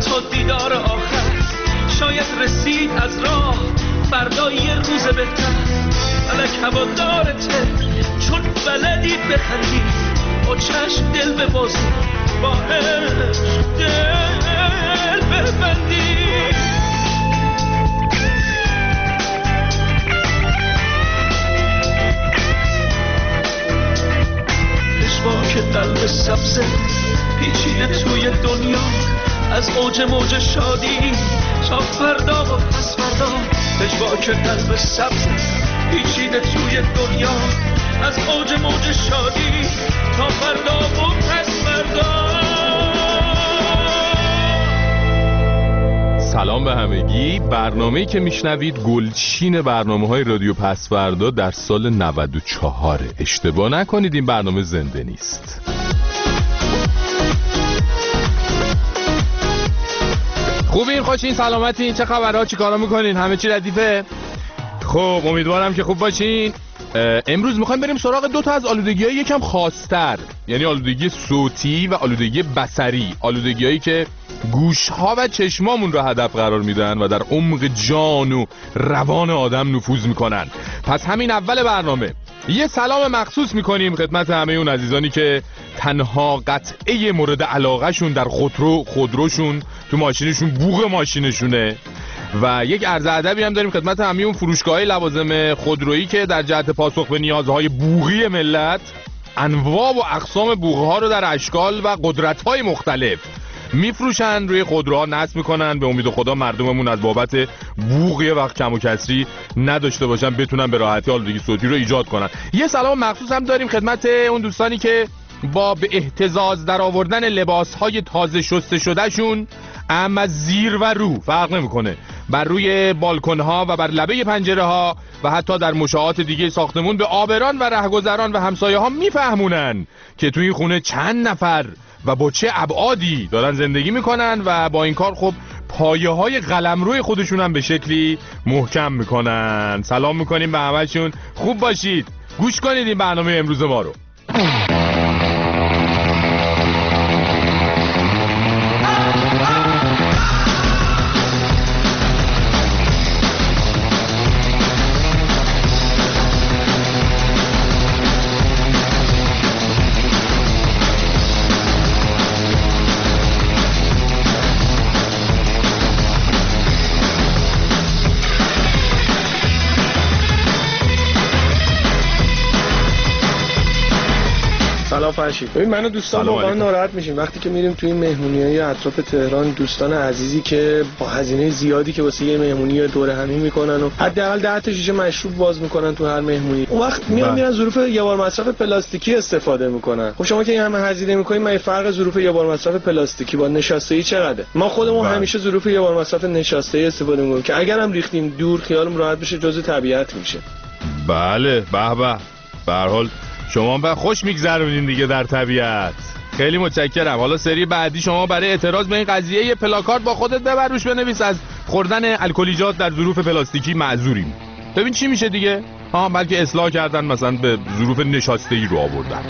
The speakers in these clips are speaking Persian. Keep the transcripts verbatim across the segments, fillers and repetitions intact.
حتی دیدار آخر شاید رسید از راه فردا یه روز بهتر. فلک هوادارته چون بلدی بخندی، با چشم دل ببازی، با عشق دل ببندی. پشواک قلب سبزه پیچیده توی دنیا، از اوج موج شادی تا فردا و پس فردا. پشواک قلب سبزه پیچیده توی دنیا، از اوج موج شادی تا فردا و پس فردا. سلام به همگی. برنامه‌ای که میشنوید گلچین برنامه‌های رادیو پسوردا در سال نود و چهار. اشتباه نکنید این برنامه زنده نیست. خوبین؟ خوشین؟ سلامتین؟ چه خبرها؟ چی کارا میکنین؟ همه چی ردیفه؟ خب امیدوارم که خوب باشین. امروز میخوایم بریم سراغ دو تا از آلودگی‌های یکم خاص‌تر، یعنی آلودگی صوتی و آلودگی بصری. آلودگی‌هایی که گوش‌ها و چشمامون رو هدف قرار میدن و در عمق جان و روان آدم نفوذ میکنن. پس همین اول برنامه یه سلام مخصوص میکنیم خدمت همه اون عزیزانی که تنها قطعه مورد علاقه شون در خودرو خودروشون تو ماشینشون بوق ماشینشونه، و یک عرض ادبی هم داریم خدمت همه اون فروشگاه‌های لوازم خودرویی که در جهت پاسخ به نیازهای بوقی ملت انواع و اقسام بوق‌ها رو در اشکال و قدرت‌های مختلف میفروشن، روی خودروها نصب میکنن. به امید خدا مردممون از بابت بوق یه وقت کم و کسری نداشته باشن، بتونن به راحتی آلودگی صوتی رو ایجاد کنن. یه سلام مخصوص هم داریم خدمت اون دوستانی که با به اهتزاز در آوردن لباسهای تازه شسته شده شون، اما زیر و رو فرق نمیکنه، بر روی بالکن‌ها و بر لبه پنجره‌ها و حتی در مشاعات دیگه ساختمون به آبران و رهگذران و همسایه‌ها میفهمونن که توی این خونه چند نفر و با چه ابعادی دارن زندگی میکنن، و با این کار خب پایه‌های قلمروی خودشون هم به شکلی محکم میکنن. سلام میکنیم به همه‌شون. خوب باشید، گوش کنید این برنامه امروز ما رو. سلام فرشید. ببین من و دوستان واقعا ناراحت میشیم وقتی که میریم توی مهمونی‌های اطراف تهران، دوستان عزیزی که با هزینه زیادی که واسه یه مهمونی دور همی میکنن و حداقل ده تا شیشه مشروب باز میکنن تو هر مهمونی، اون وقت میان میرن ظروف یه بار مصرف پلاستیکی استفاده میکنن. خب شما که این همه هزینه میکنین، من فرق ظروف یه بار مصرف پلاستیکی با نشاسته‌ای چقدره؟ ما خودمون بله. همیشه ظروف یه بار مصرف نشاسته‌ای استفاده میکنیم که اگرم ریختیم دور خیالمون راحت بشه، جزء طبیعت میشه. بله به به. به هر حال شما به خوش میگذرونین دیگه در طبیعت. خیلی متشکرم. حالا سری بعدی شما برای اعتراض به این قضیه یه پلاکارد با خودت ببر، روش بنویس از خوردن الکلیجات در ظروف پلاستیکی معذوریم. ببین چی میشه دیگه. ها بلکه اصلاح کردن، مثلا به ظروف نشاسته‌ای رو آوردن.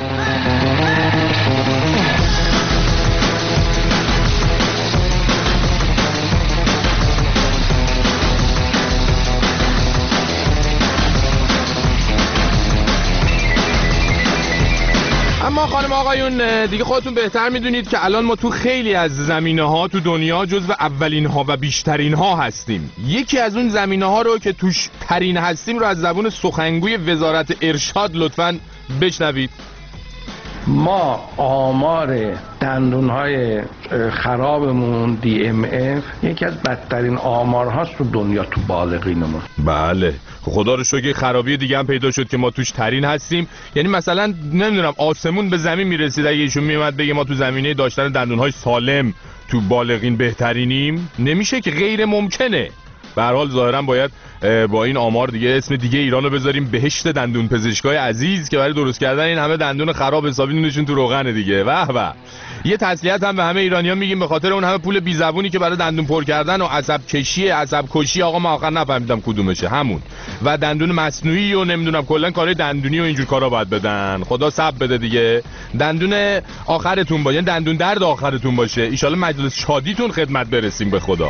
اما خانم آقایون دیگه خودتون بهتر میدونید که الان ما تو خیلی از زمینه ها تو دنیا جزو اولین ها و بیشترین ها هستیم. یکی از اون زمینه ها رو که توش ترین هستیم رو از زبون سخنگوی وزارت ارشاد لطفاً بشنوید. ما آمار دندون‌های خرابمون دی ام اف یکی از بدترین آمارهاست تو دنیا تو بالغینمون. بله خدا رو شکر خرابی دیگه هم پیدا شد که ما توش ترین هستیم. یعنی مثلا نمیدونم آسمون به زمین میرسید اگه ایشون میومد بگه ما تو زمینه داشتن دندون‌های سالم تو بالغین بهترینیم، نمیشه که، غیر ممکنه. به هر حال ظاهرا باید با این آمار دیگه اسم دیگه ایرانو بذاریم بهشت دندون پزشکای عزیز که برای درست کردن این همه دندون خراب حسابی نونشون تو روغن دیگه. واه واه. یه تسلیت هم به همه ایرانی‌ها میگیم به خاطر اون همه پول بی زبونی که برای دندون پر کردن و عصب کشی عصب کشی، آقا ما آخر نفهمیدم کدومشه، همون و دندون مصنوعی و نمیدونم کلا کارهای دندونی و اینجور کارا باید بدن. خدا صبر بده دیگه. دندون آخرتون باشه، دندون درد آخرتون باشه. ان شاءالله مجلس شادیتون خدمت برسیم به خدا.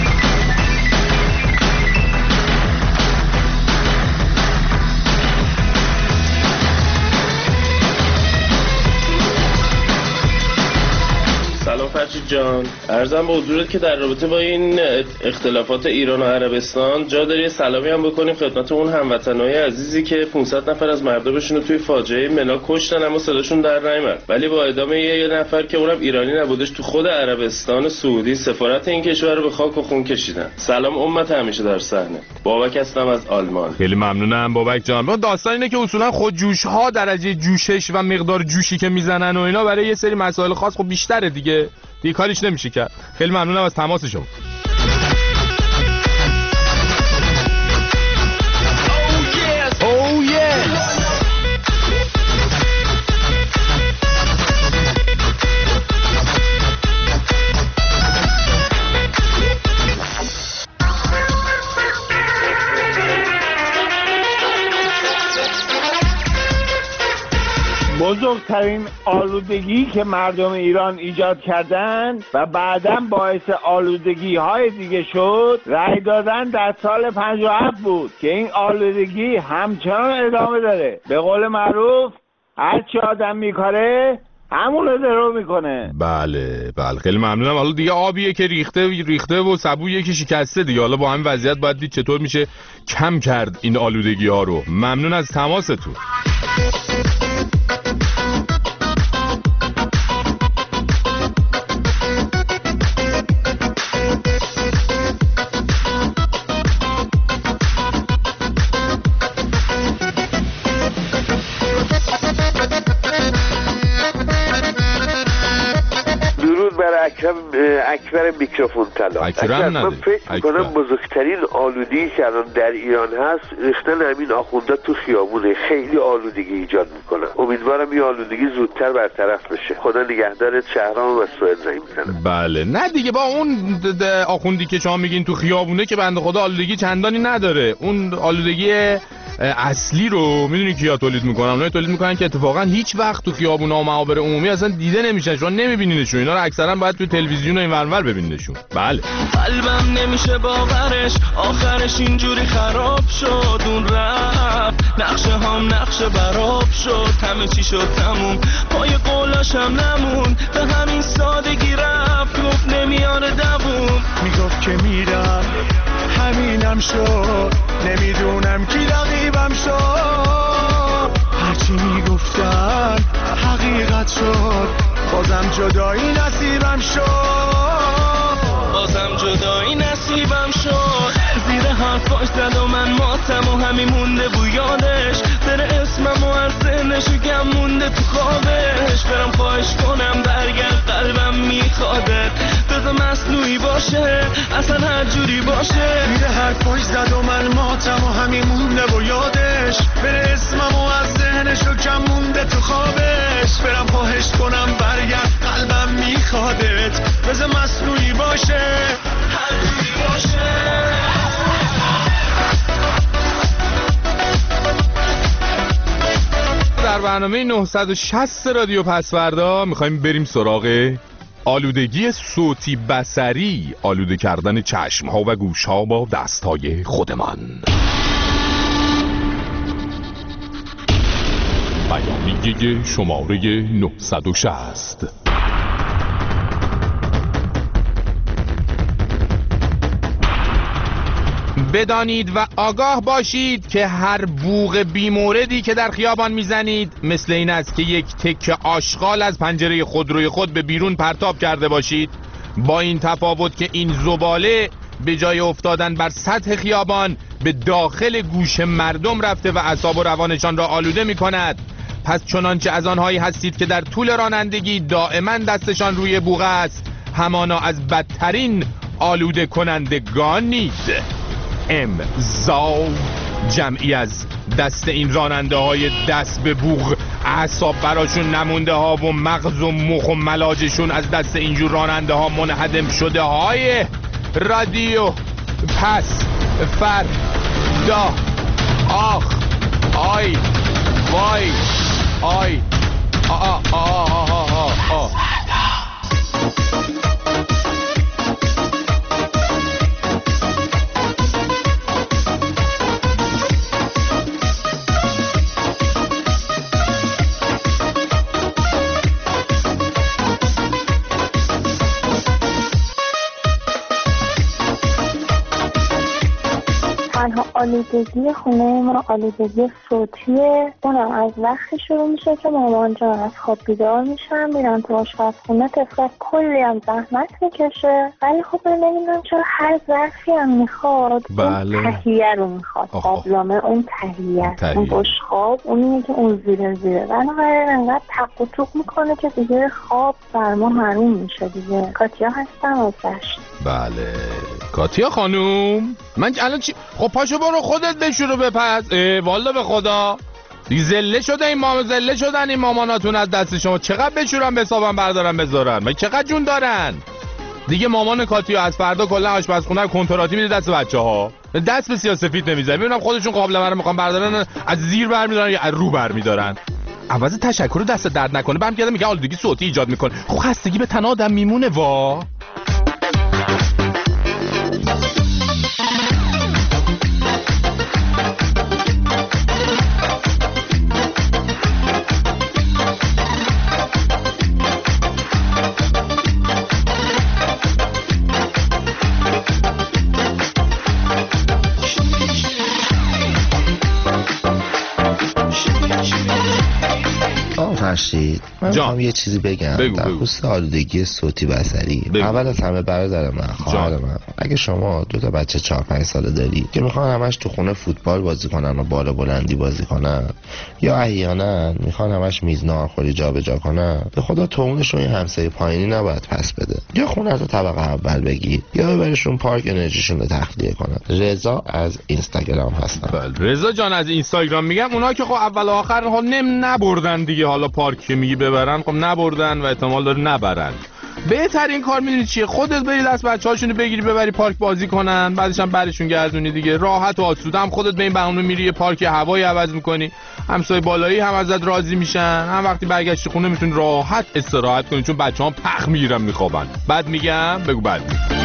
فرشید جان، عرضم به حضورت که در رابطه با این اختلافات ایران و عربستان جا داری سلامی هم بکنیم خدمت اون هموطنای عزیزی که پانصد نفر از مردمشون رو توی فاجعه ملا کشتن اما صداشون در نیامد، ولی با اعدام یه نفر که اونم ایرانی نبودش تو خود عربستان سعودی سفارت این کشور رو به خاک و خون کشیدن. سلام امت همیشه در صحنه. بابک هستم از آلمان. خیلی ممنونم بابک جان. داستان اینه که اصولا خود جوش ها درجه جوشش و مقدار جوشی که میزنن و اینا برای یه سری مسائل خاص خب بیشتره دیگه. دیگه کاریش نمیشه کرد. خیلی ممنونم از تماس شما. بزرگترین آلودگی که مردم ایران ایجاد کردن و بعداً باعث آلودگی های دیگه شد رأی دادن در سال پنجاه و هفت بود که این آلودگی همچنان ادامه داره. به قول معروف هر چی آدم میکاره همون رو درو میکنه. بله بله خیلی ممنونم. حالا دیگه آبیه که ریخته ریخته و سبویه که شکسته دیگه. حالا با همین وضعیت باید دید چطور میشه کم کرد این آلودگی ها رو. ممنون از تماستون. اکرم اکبر میکروفون طلا. اکرم من فکر میکنم بزرگترین آلودگی که الان در ایران هست ریختن همین آخوندا تو خیابونه. خیلی آلودگی ایجاد میکنن. امیدوارم این آلودگی زودتر برطرف بشه. خدا نگهدارت. شهرام و سوئد زنگ میزنم. بله نه دیگه با اون آخوندی که شما میگین تو خیابونه که بنده خدا آلودگی چندانی نداره. اون آلودگی اصلی رو میدونی کیا تولید میکنن؟ اونایی تولید میکنن که اتفاقا هیچ وقت تو خیابونا و معابر عمومی اصلا دیده نمیشن. شما نمیبینینشون. اینا رو اکثرا باید تو تلویزیون و این ورانور ببینینشون. بله. قلبم نمیشه باورش آخرش اینجوری خراب شد. اون رفت نقشه هم نقشه براب شد. همه چی شد تموم پای قولاش هم نمون. به همین سادگی رفت گفت نمیاره دووم. میگفت که میرم همینم شد. نمیدونم کی رقیبم شد. هرچی میگفتن حقیقت شد. بازم جدایی نصیبم شد. بازم جدایی نصیبم شد. زیر حرفاش زد و من ماتم و همین مونده بو یادش. بره اسمم و از ذهنشو گم مونده تو خوابش. برم خواهش کنم برگرد قلبم میخوادت. بذار مصنوعی باشه اصلا هر جوری باشه. زیر حرفاش زد و من ماتم و همین مونده بو یادش. بره اسمم و از ذهنشو گم مونده تو خوابش. برم خواهش کنم برگرد قلبم میخوادت. بذار مصنوعی باشه هر جوری باشه. در برنامه نهصد و شصت رادیو پسوردا میخوایم بریم سراغ آلودگی صوتی بصری، آلوده کردن چشم ها و گوش ها با دست های خودمان. بیانیه شماره نهصد و شصت. بدانید و آگاه باشید که هر بوق بیموردی که در خیابان میزنید مثل این است که یک تکه آشغال از پنجره خودروی خود به بیرون پرتاب کرده باشید، با این تفاوت که این زباله به جای افتادن بر سطح خیابان به داخل گوش مردم رفته و اعصاب و روانشان را آلوده می کند. پس چنانچه از آنهایی هستید که در طول رانندگی دائما دستشان روی بوق است، همانا از بدترین آلوده کنندگانید. امضا جمعی از دست این راننده های دست به بوق، اعصاب براشون نمونده ها و مغز و مخ و ملاجشون از دست اینجور راننده ها منهدم شده های رادیو پس فردا. آخ آی وای آی آ آ آ آ آ آ تنها آلودگی خونه ما آلودگی صوتیه. اونم از وقتی شروع میشه که مامان جان از خواب بیدار میشن میرن تو آشپزخونه. طفلک کلی هم زحمت میکشه ولی خب نمیدونم چرا هر ظرفی هم میخواد بله. اون تهیه رو میخواد، قابلمه اون تهیه، اون بشقاب اونیه که اون زیره زیره بنابراین انقدر تق و توق میکنه که دیگه خواب بر ما حروم میشه دیگه. کاتیا هستم از دشت. بله کاتیا خانوم، من الان چی؟ خب پاشو برو خودت بشورو بپز. والا به خدا دیگه زله شده این ماما، زله شدن این ماماناتون از دست شما. چقدر بشورن به حسابم بردارن بذارن؟ من چقدر جون دارن دیگه. مامان کاتیا از فردا کلا آشپزخونه رو کنتراتی میده دست بچه‌ها، دست به سیاه‌سفید نمیزنه. ببینم خودشون قابلمه رو میخوان بردارن از زیر برمیدارن یا از رو برمیدارن. عوض تشکر دست درد نکنه برمیگردم میگه آلودگی صوتی ایجاد میکنه. خب خستگی به تن آدم میمونه وا. فرشید من میخوام یه چیزی بگم بگو در خصوص آلودگی صوتی بصری. اول از همه برادر من، خواهر من، اگه شما دو تا بچه چهار پنج ساله داری که میخوان همش تو خونه فوتبال بازی کنن و بالا بلندی بازی کنن یا احیانا میخوان همش میز ناهارخوری جابجا کنن، به خدا تومونشون این همسایه پایینی نباید پس بده. یا خونه رو طبقه اول بگی یا ببرشون پارک انرژیشون رو تخلیه کنن. رضا از اینستاگرام هستم. بله رضا جان از اینستاگرام. میگم اونا که خب اول و آخر ها نم نبردن دیگه، حالا پارک که میگی ببرن خب نبردن و احتمال داره نبرن. بهترین کار میدونی چیه؟ خودت بری دست بچه‌هاشونو بگیری ببری پارک بازی کنن، بعدش هم برشون گردونی دیگه. راحت و آسوده هم خودت به این بهونه میری یه پارک هوایی عوض میکنی، همسایه بالایی هم ازت راضی میشن، هم وقتی برگشتی خونه میتونی راحت استراحت کنی چون بچه‌ها پخ میگیرن میخوابن. بعد میگم بگو بعد میگم.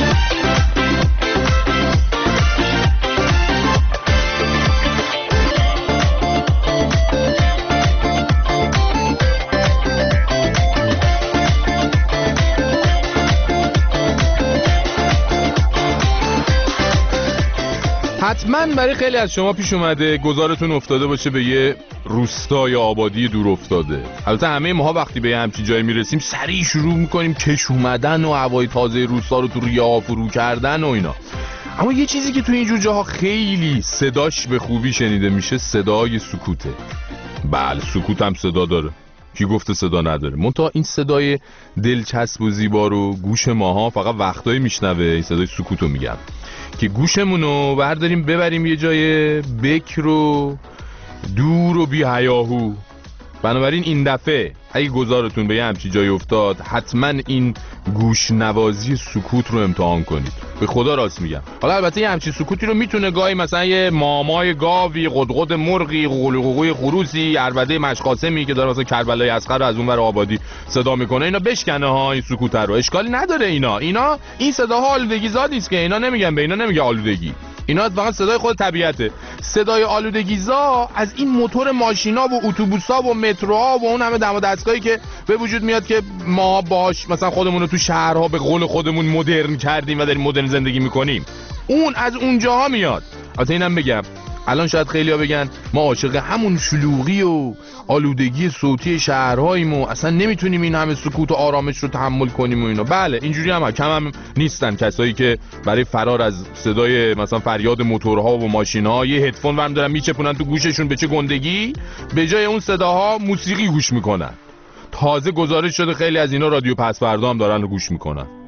حتما برای خیلی از شما پیش اومده گذارتون افتاده باشه به یه روستا یا آبادی دور افتاده. البته همه ماها وقتی به همچین جایی میرسیم سریع شروع میکنیم کش اومدن و هوای تازه روستا رو تو ریا فرو کردن و اینا. اما یه چیزی که تو اینجور جاها خیلی صداش به خوبی شنیده میشه صدای سکوته. بله سکوت هم صدا داره، کی گفته صدا نداره؟ منتها این صدای دلچسب و زیبا رو گوش ماها فقط وقتایی میشنوه. این صدای سکوتو میگم که گوشمونو برداریم ببریم یه جای بکر و دور و بی هیاهو. بنابراین این دفعه اگه گذارتون به یه همچی جای افتاد حتما این گوش نوازی سکوت رو امتحان کنید. به خدا راست میگم. حالا البته یه همچی سکوتی رو میتونه گاهی مثلا یه مامای گاوی، قدقد مرغی، قوقوقوی خروسی، عربده مشقاسمی که داره مثلا کربلای اصغر رو از اون ور آبادی صدا میکنه اینا بشکنه ها این سکوت رو. اشکالی نداره. اینا اینا این صداها آلودگی زا نیست که. اینا نمیگن، به اینا نمیگه آلودگی. اینا فقط صدای خود طبیعته. صدای آلودگیزا از این موتور ماشینا و اتوبوسا و متروها و اون همه دم و دستگاهی که به وجود میاد که ما باش مثلا خودمون رو تو شهرها به قول خودمون مدرن کردیم و داریم مدرن زندگی میکنیم، اون از اونجاها میاد. البته اینم بگم الان شاید خیلیا بگن ما عاشق همون شلوغی و آلودگی صوتی شهرهاییم و اصلا نمیتونیم این همه سکوت و آرامش رو تحمل کنیم و اینا. بله اینجوری هم کم هم نیستن کسایی که برای فرار از صدای مثلا فریاد موتورها و ماشین‌ها یه هدفون ورم دارن میچپونن تو گوششون. به چه گندگی؟ به جای اون صداها موسیقی گوش میکنن. تازه گزارش شده خیلی از اینا رادیو پس فردا هم دارن رو گوش میکنن.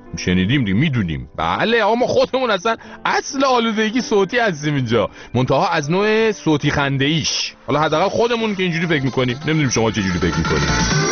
شنیدیم دیگه، میدونیم. بله آقا ما خودمون اصلا اصل آلودگی صوتی هستیم اینجا، منتها از نوع صوتی خنده ایش. حالا حداقل خودمون که اینجوری فکر میکنیم، نمیدونیم شما چه جوری فکر میکنید.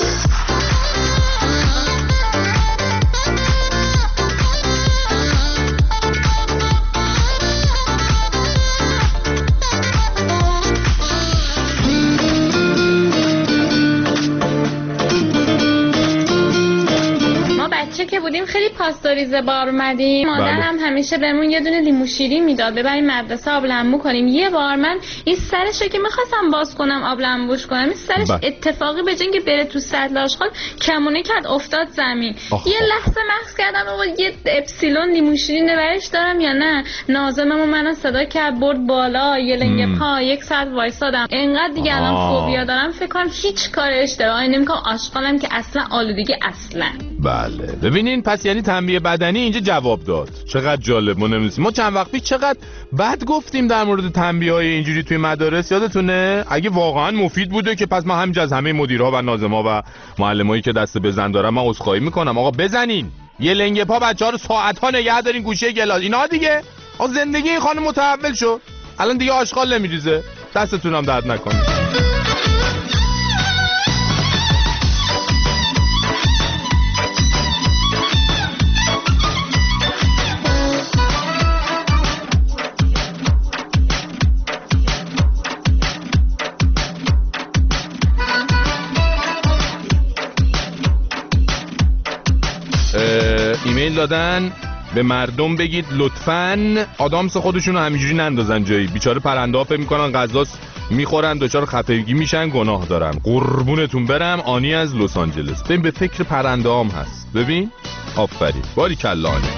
که بودیم خیلی پاستوریزه بار اومدیم، مادرم بله. همیشه بهمون یه دونه لیمو شیرین میداد ببریم مدرسه آب لمبو کنیم. یه بار من این سرشو که می‌خواستم باز کنم آب لمبوش کنم، این سرش بله. اتفاقی به جای که بره تو سطل آشغال کمونه کرد افتاد زمین. آخ. یه لحظه مغز کردم آقا یه اپسیلون لیمو شیرین برش دارم یا نه. ناظممو منو صدا کرد برد بالا یه لنگ پا، یک ساعت وایسادم. انقدر دیگه الان فوبیا دارم فکر کنم هیچ کار اشتباهی نمی‌کنم. آشغالم که اصلا آلودگی اصلا. بله ببینین پس یعنی تنبیه بدنی اینجا جواب داد. چقدر جالب. ما نمی‌دونیم ما چند وقت پیش چقدر بد گفتیم در مورد تنبیه‌های اینجوری توی مدارس، یادتونه؟ اگه واقعا مفید بوده که پس ما همینجا از همه مدیرها و ناظما و معلمایی که دست بزن دارن من عذرخواهی میکنم. آقا بزنین یه لنگه پا بچه‌ها رو ساعت‌ها نگه دارین گوشه گلاس اینا دیگه. آقا زندگی این خانم متحول شد، الان دیگه آشغال نمیریزه. دستتونم درد نکنه. ایمیل دادن به مردم بگید لطفاً آدامس خودشونو همینجوری نندازن جایی، بیچاره پرنده ها فکر میکنن غذاست میخورن دچار خفگی میشن، گناه دارن. قربونتون برم. آنی از لس آنجلس. ببین به فکر پرنده هم هست. ببین آفرین باریکلا آنی.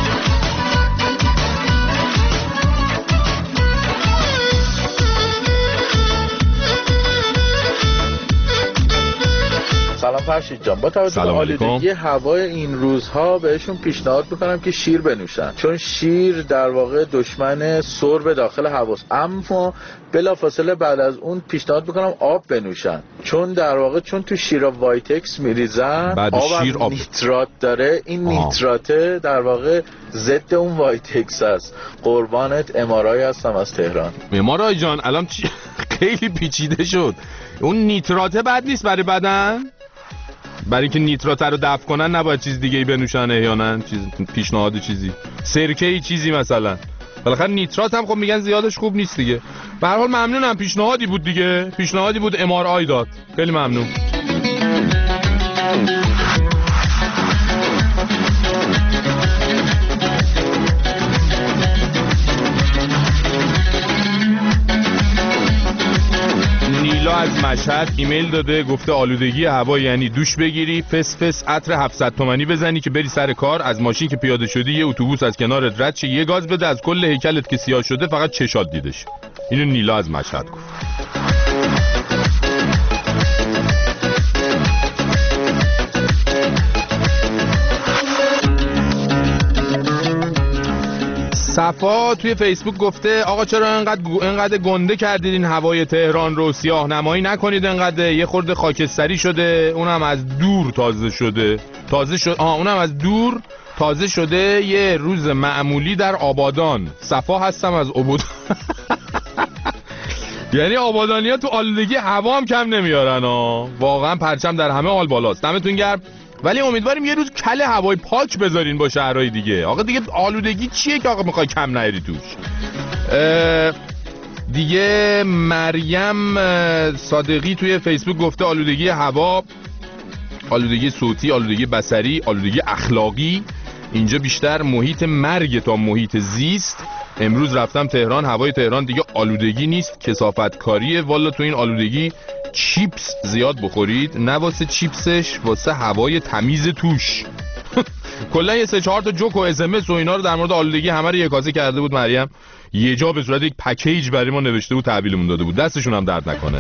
سلام فرشید جان، با توجه به آلودگی هوای این روزها بهشون پیشنهاد میکنم که شیر بنوشن، چون شیر در واقع دشمن سرب داخل هواست. اما بلافاصله بعد از اون پیشنهاد میکنم آب بنوشن، چون در واقع چون تو شیر وایتکس میریزن آب, شیر آب نیترات داره. این آه. نیتراته در واقع ضد اون وایتکس است. قربانت امارای هستم از تهران. امارای جان الان چی... خیلی پیچیده شد. اون نیتراته بد نیست برای بدن؟ برای اینکه نیترات رو دفع کنن نباید چیز دیگه ای بنوشن احیانا؟ چیز پیشنهاد چیزی سرکه ای چیزی مثلا. بالاخره نیترات هم خب میگن زیادش خوب نیست دیگه. به هر حال ممنونم، پیشنهادی بود دیگه، پیشنهادی بود ام آر آی داد. خیلی ممنون. از مشهد ایمیل داده، گفته آلودگی هوا یعنی دوش بگیری، فس فس عطر هفتصد تومانی بزنی که بری سر کار، از ماشین که پیاده شدی یه اتوبوس از کنارت رد شه، یه گاز بده، از کل هیکلت که سیاه شده فقط چشات دیده شه. اینو نیلا از مشهد گفت. صفا توی فیسبوک گفته آقا چرا انقدر انقدر گنده کردید این هوای تهران رو، سیاه نمایی نکنید انقدر، یه خورده خاکستری شده، اونم از دور تازه شده تازه شد آها اونم از دور تازه شده یه روز معمولی در آبادان. صفا هستم از آبادان. یعنی آبادانی‌ها تو آلودگی هوا هم کم نمیارن ها، واقعا پرچم در همه حال بالاست. دمتون گرم. ولی امیدواریم یه روز کله هوای پاک بذارین با شهرهای دیگه. آقا دیگه آلودگی چیه که آقا میخوای کم نیاری توش؟ دیگه مریم صادقی توی فیسبوک گفته آلودگی هوا، آلودگی صوتی، آلودگی بصری، آلودگی اخلاقی، اینجا بیشتر محیط مرگ تا محیط زیست. امروز رفتم تهران، هوای تهران دیگه آلودگی نیست، کثافت کاریه. والا تو این آلودگی چیپس زیاد بخورید، نه واسه چیپسش، واسه هوای تمیز توش. کلا یه سه چهار تا جوک و اس ام اس و اینا رو در مورد آلودگی همه رو یکاسه کرده بود مریم. یه جا به صورت یک پکیج برای ما نوشته بود، تحویلمون داده بود. دستشون هم درد نکنه.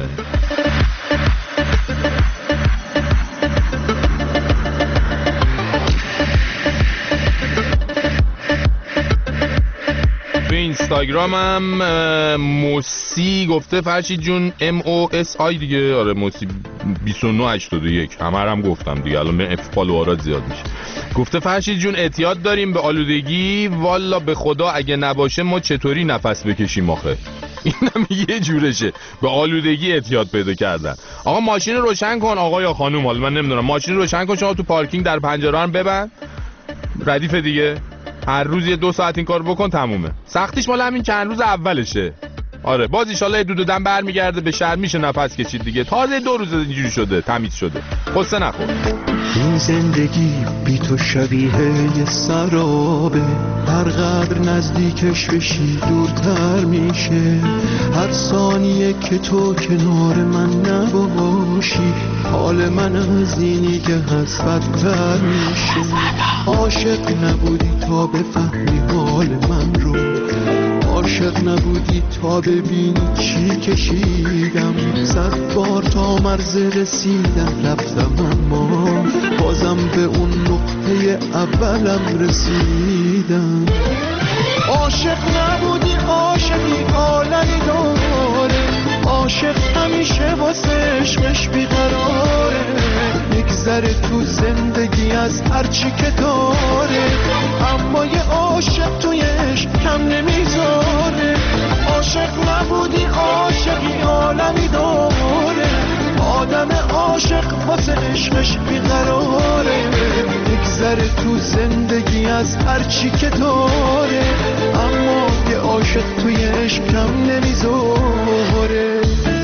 اینستاگرامم موسی گفته فرشید جون ام او اس آی دیگه، آره موسی بیست و نه هشتاد و یک همه هم گفتم دیگه، الان به فالوورات زیاد میشه. گفته فرشید جون اعتیاد داریم به آلودگی، والا به خدا اگه نباشه ما چطوری نفس بکشیم آخه. اینم یه جورشه، به آلودگی اعتیاد پیدا کردن. آقا ماشین روشن کن آقا یا خانوم، حالا من نمیدونم، ماشین روشن کن شما تو پارکینگ در پنجره هم ببند، ردیف دیگه هر روز یه دو ساعت این کار بکن تمومه. سختیش مال همین چند روز اولشه. آره باز ان شاءالله دو دودن برمیگرده به شهر، میشه نفس کشید دیگه. تازه دو روز اینجوری شده تمیز شده، قصه نخور. این زندگی بی تو شبیه یه سرابه، هر قدر نزدیکش بشی دورتر میشه. هر ثانیه که تو کنار من نباشی، حال من از اینی که هست بدتر میشه. عاشق نبودی تا بفهمی حال من رو، عاشق نبودی تا ببینی چی کشیدم. صد بار تا مرز رسیدم رفتم اما بازم به اون نقطه اولم رسیدم. عاشق نبودی عاشقی عالمی داره، عاشق همیشه واسه عشقش بیقراره. میگذره تو زندگی از هرچی که داره، اما یه عاشق توی عشق کم نمیذاره. عاشق نبودی عاشقی عالمی داره، آدم عاشق واسه عشقش بیقراره. میگذره تو زندگی از هرچی که داره، اما یه عاشق توی عشق کم نمیذاره.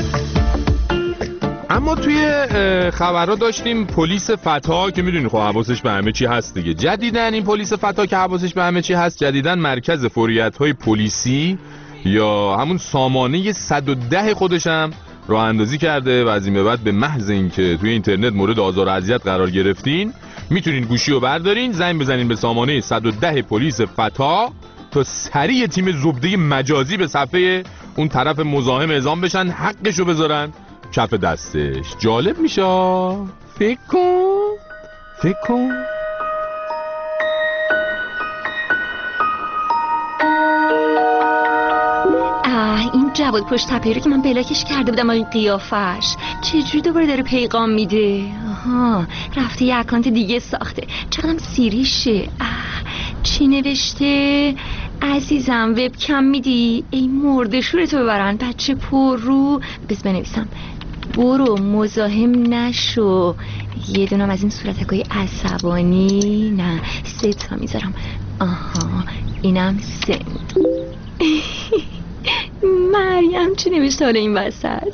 اما توی خبرها داشتیم پلیس فتا که میدونی خب حواسش به همه چی هست دیگه. جدیدن این پلیس فتا که حواسش به همه چی هست، جدیدن مرکز فوریت‌های پلیسی یا همون سامانه صد و ده خودشم راه اندازی کرده و از این به بعد به محض اینکه توی اینترنت مورد آزار و اذیت قرار گرفتین میتونین گوشی رو بردارین زنگ بزنین به سامانه صد و ده پلیس فتا تا سریع تیم زبده مجازی به صفحه اون طرف مزاحم اعزام بشن، حقشو بذارن کف دستش. جالب میشه، فکر کن فکر کن این جواد پشت تپه‌ای رو که من بلاکش کرده بودم این قیافش چجوری دوباره داره پیغام میده؟ آها رفته یه اکانت دیگه ساخته. چقدرم سیریشه. چی نوشته؟ عزیزم وبکم میدی؟ ای مرده شورتو ببرن بچه پر رو. بس بنویسم برو مزاحم نشو. یه دونم از این صورتکای عصبانی، نه سه تا میذارم. آها اینم سند. مریم چی نوشته حالا این وسط؟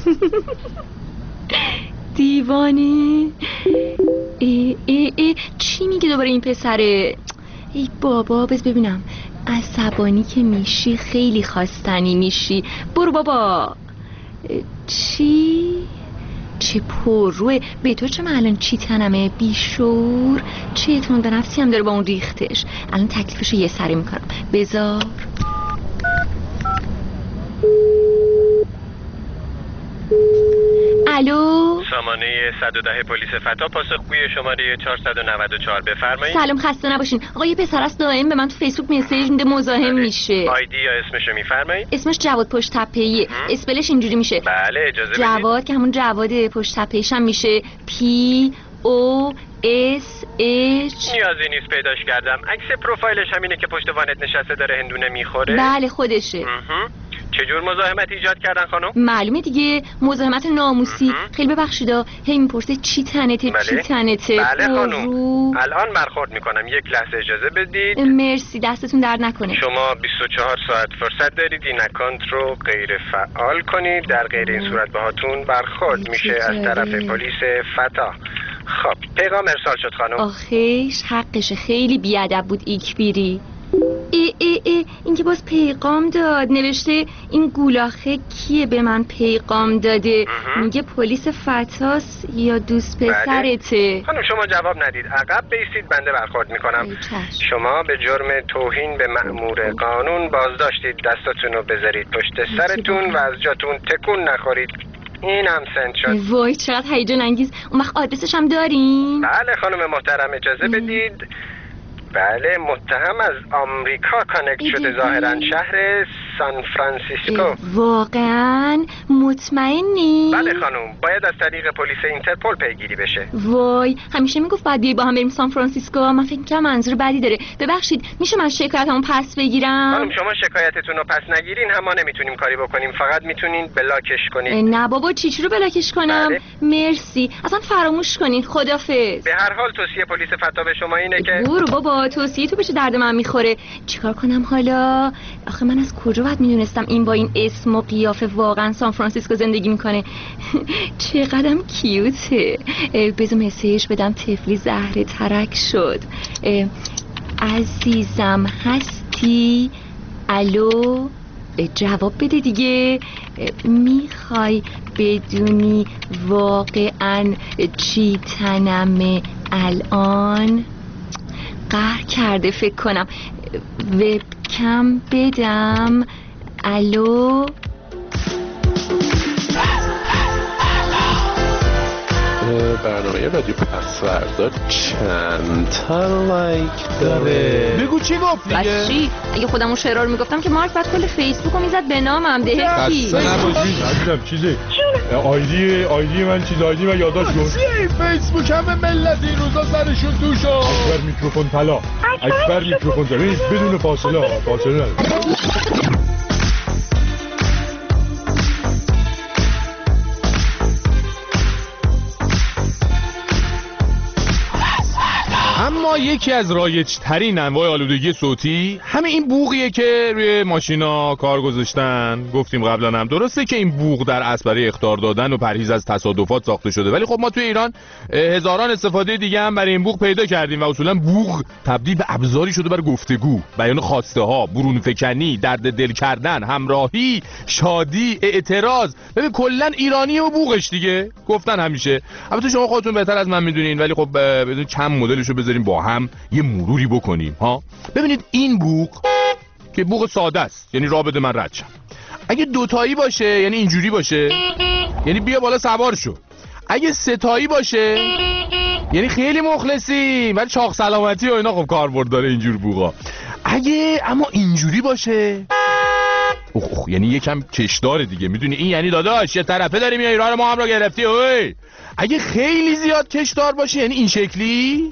دیوانه. ای ای ای چی میگه دوباره این پسره؟ ای بابا بس ببینم. عصبانی که میشی خیلی خواستنی میشی. برو بابا. چی؟ چه پروه به تو. چه من الان چی تنمه بیشور؟ چه اعتماد به نفسی هم داره با اون ریختش. الان تکلیفشو یه سری میکنم. بذار الو سامانه صد و ده پلیس فتا، پاسخگوی شماره چهارصد و نود و چهار بفرمایید. سلام خسته نباشین. آقا یه پسر است دائم به من تو فیسبوک مسیج میده مزاحم میشه. آیدی یا اسمشو میفرمایید؟ اسمش جواد پشت تپه‌ایه. اسپلش اینجوری میشه. بله اجازه بدید. جواد که همون جواد پشت تپه‌ایش هم میشه پی او اس اچ. نیازی نیست پیداش کردم. عکس پروفایلش همینه که پشت وانت نشسته داره هندونه میخوره. بله خودشه. چجور مزاحمت ایجاد کردن خانم؟ معلومه دیگه مزاحمت ناموسی. خیلی ببخشیدا هی میپرسه چی تنته بله؟ چی تنته. بله خانم الان برخورد میکنم، یک لحظه اجازه بدید. مرسی دستتون درد نکنه. شما بیست و چهار ساعت فرصت دارید این اکانت رو غیر فعال کنید، در غیر این صورت باهاتون برخورد میشه از طرف پلیس فتا. خب پیغام ارسال شد خانم. آخیش حقشه، خیلی بیادب بود ایکبیری. ای ای ای این که باز پیغام داد، نوشته این گولاخه کیه به من پیغام داده. میگه پلیس فتاس یا دوست پسرته. خانم شما جواب ندید، عقب بیستید بنده برخورد میکنم. شما به جرم توهین به مأمور قانون بازداشتید، دستاتون رو بذارید پشت سرتون و از جاتون تکون نخورید. این هم سند شد. وای چقدر هیجان انگیز. اون وقت آدرسش هم داریم؟ بله خانم محترم اجازه بدید بله، متهم از آمریکا کانکت شده، ظاهرا شهر سان فرانسیسکو. واقعا مطمئنی؟ بله خانم، باید از طریق پلیس اینترپل پیگیری بشه. وای، همیشه میگفت بعد بیای با هم بریم سان فرانسیسکو. من فکر می‌کردم منظور بدی داره. ببخشید، میشه من شکایتمو پس بگیرم؟ خانم شما شکایتتون رو پس نگیرین، هم ما نمیتونیم کاری بکنیم، فقط میتونین بلاکش کنید. نه بابا، چی چی رو بلاکش کنم؟ بله. مرسی، اصلا فراموش کنین. خدافظ. به هر حال توصیه پلیس فتا به شما اینه که برو بابا، توصیه تو بشه درد من میخوره. چیکار کنم حالا؟ آخه من از کجا باید میدونستم این با این اسم و قیافه واقعا سان فرانسیسکو زندگی میکنه؟ چقدرم کیوته. بذار مسیج بدم، طفلی زهره ترک شد. عزیزم هستی؟ الو، جواب بده دیگه. میخوای بدونی واقعا چی تنمه الان؟ قهر کرده فکر کنم. وبکم بدم؟ الو. برنامه رادیو پسوردا چند تا لایک داره؟ بگو چی گفت دیگه؟ بس چی؟ اگه خودمون شعرها رو میگفتم که مارک بعد کل فیسبوکو میزد به نامم. دهکی بس نباشید عزیزم. چیزی آیدی آیدی من چیز آیدی من یادداشت کن. فیسبوک همه ملت این روزا سرشون توشو. اکبر میکروفون طلا، اکبر میکروفون طلا، بدون فاصله فاصله نداره. اما یکی از رایج ترین انواع آلودگی صوتی همه این بوقیه که روی ماشینا کار گذاشتن. گفتیم قبلا هم درسته که این بوق در اصل برای اخطار دادن و پرهیز از تصادفات ساخته شده، ولی خب ما توی ایران هزاران استفاده دیگه هم برای این بوق پیدا کردیم و اصولا بوق تبدیل به ابزاری شده برای گفتگو، بیان خواسته ها، برون فکنی، درد دل کردن، همراهی، شادی، اعتراض. ببین کلا ایرانی و بوقش دیگه گفتن همیشه. البته شما خودتون بهتر از من میدونین، ولی خب بدون چند مدلشو بذاریم با هم یه مروری بکنیم ها. ببینید این بوق که بوق ساده است، یعنی راه بده من رد شم. اگه دوتایی باشه یعنی اینجوری باشه، یعنی بیا بالا سوار شو. اگه ستایی باشه یعنی خیلی مخلصی، ولی چاق سلامتی و اینا خب کاربرد داره اینجور بوقا. اگه اما اینجوری باشه اوه اوه یعنی یکم کشدار دیگه، میدونی این یعنی داداش یه طرفه داری میای راه ما هم رو گرفتی. اوی اگه خیلی زیاد کشدار باشه یعنی این شکلی.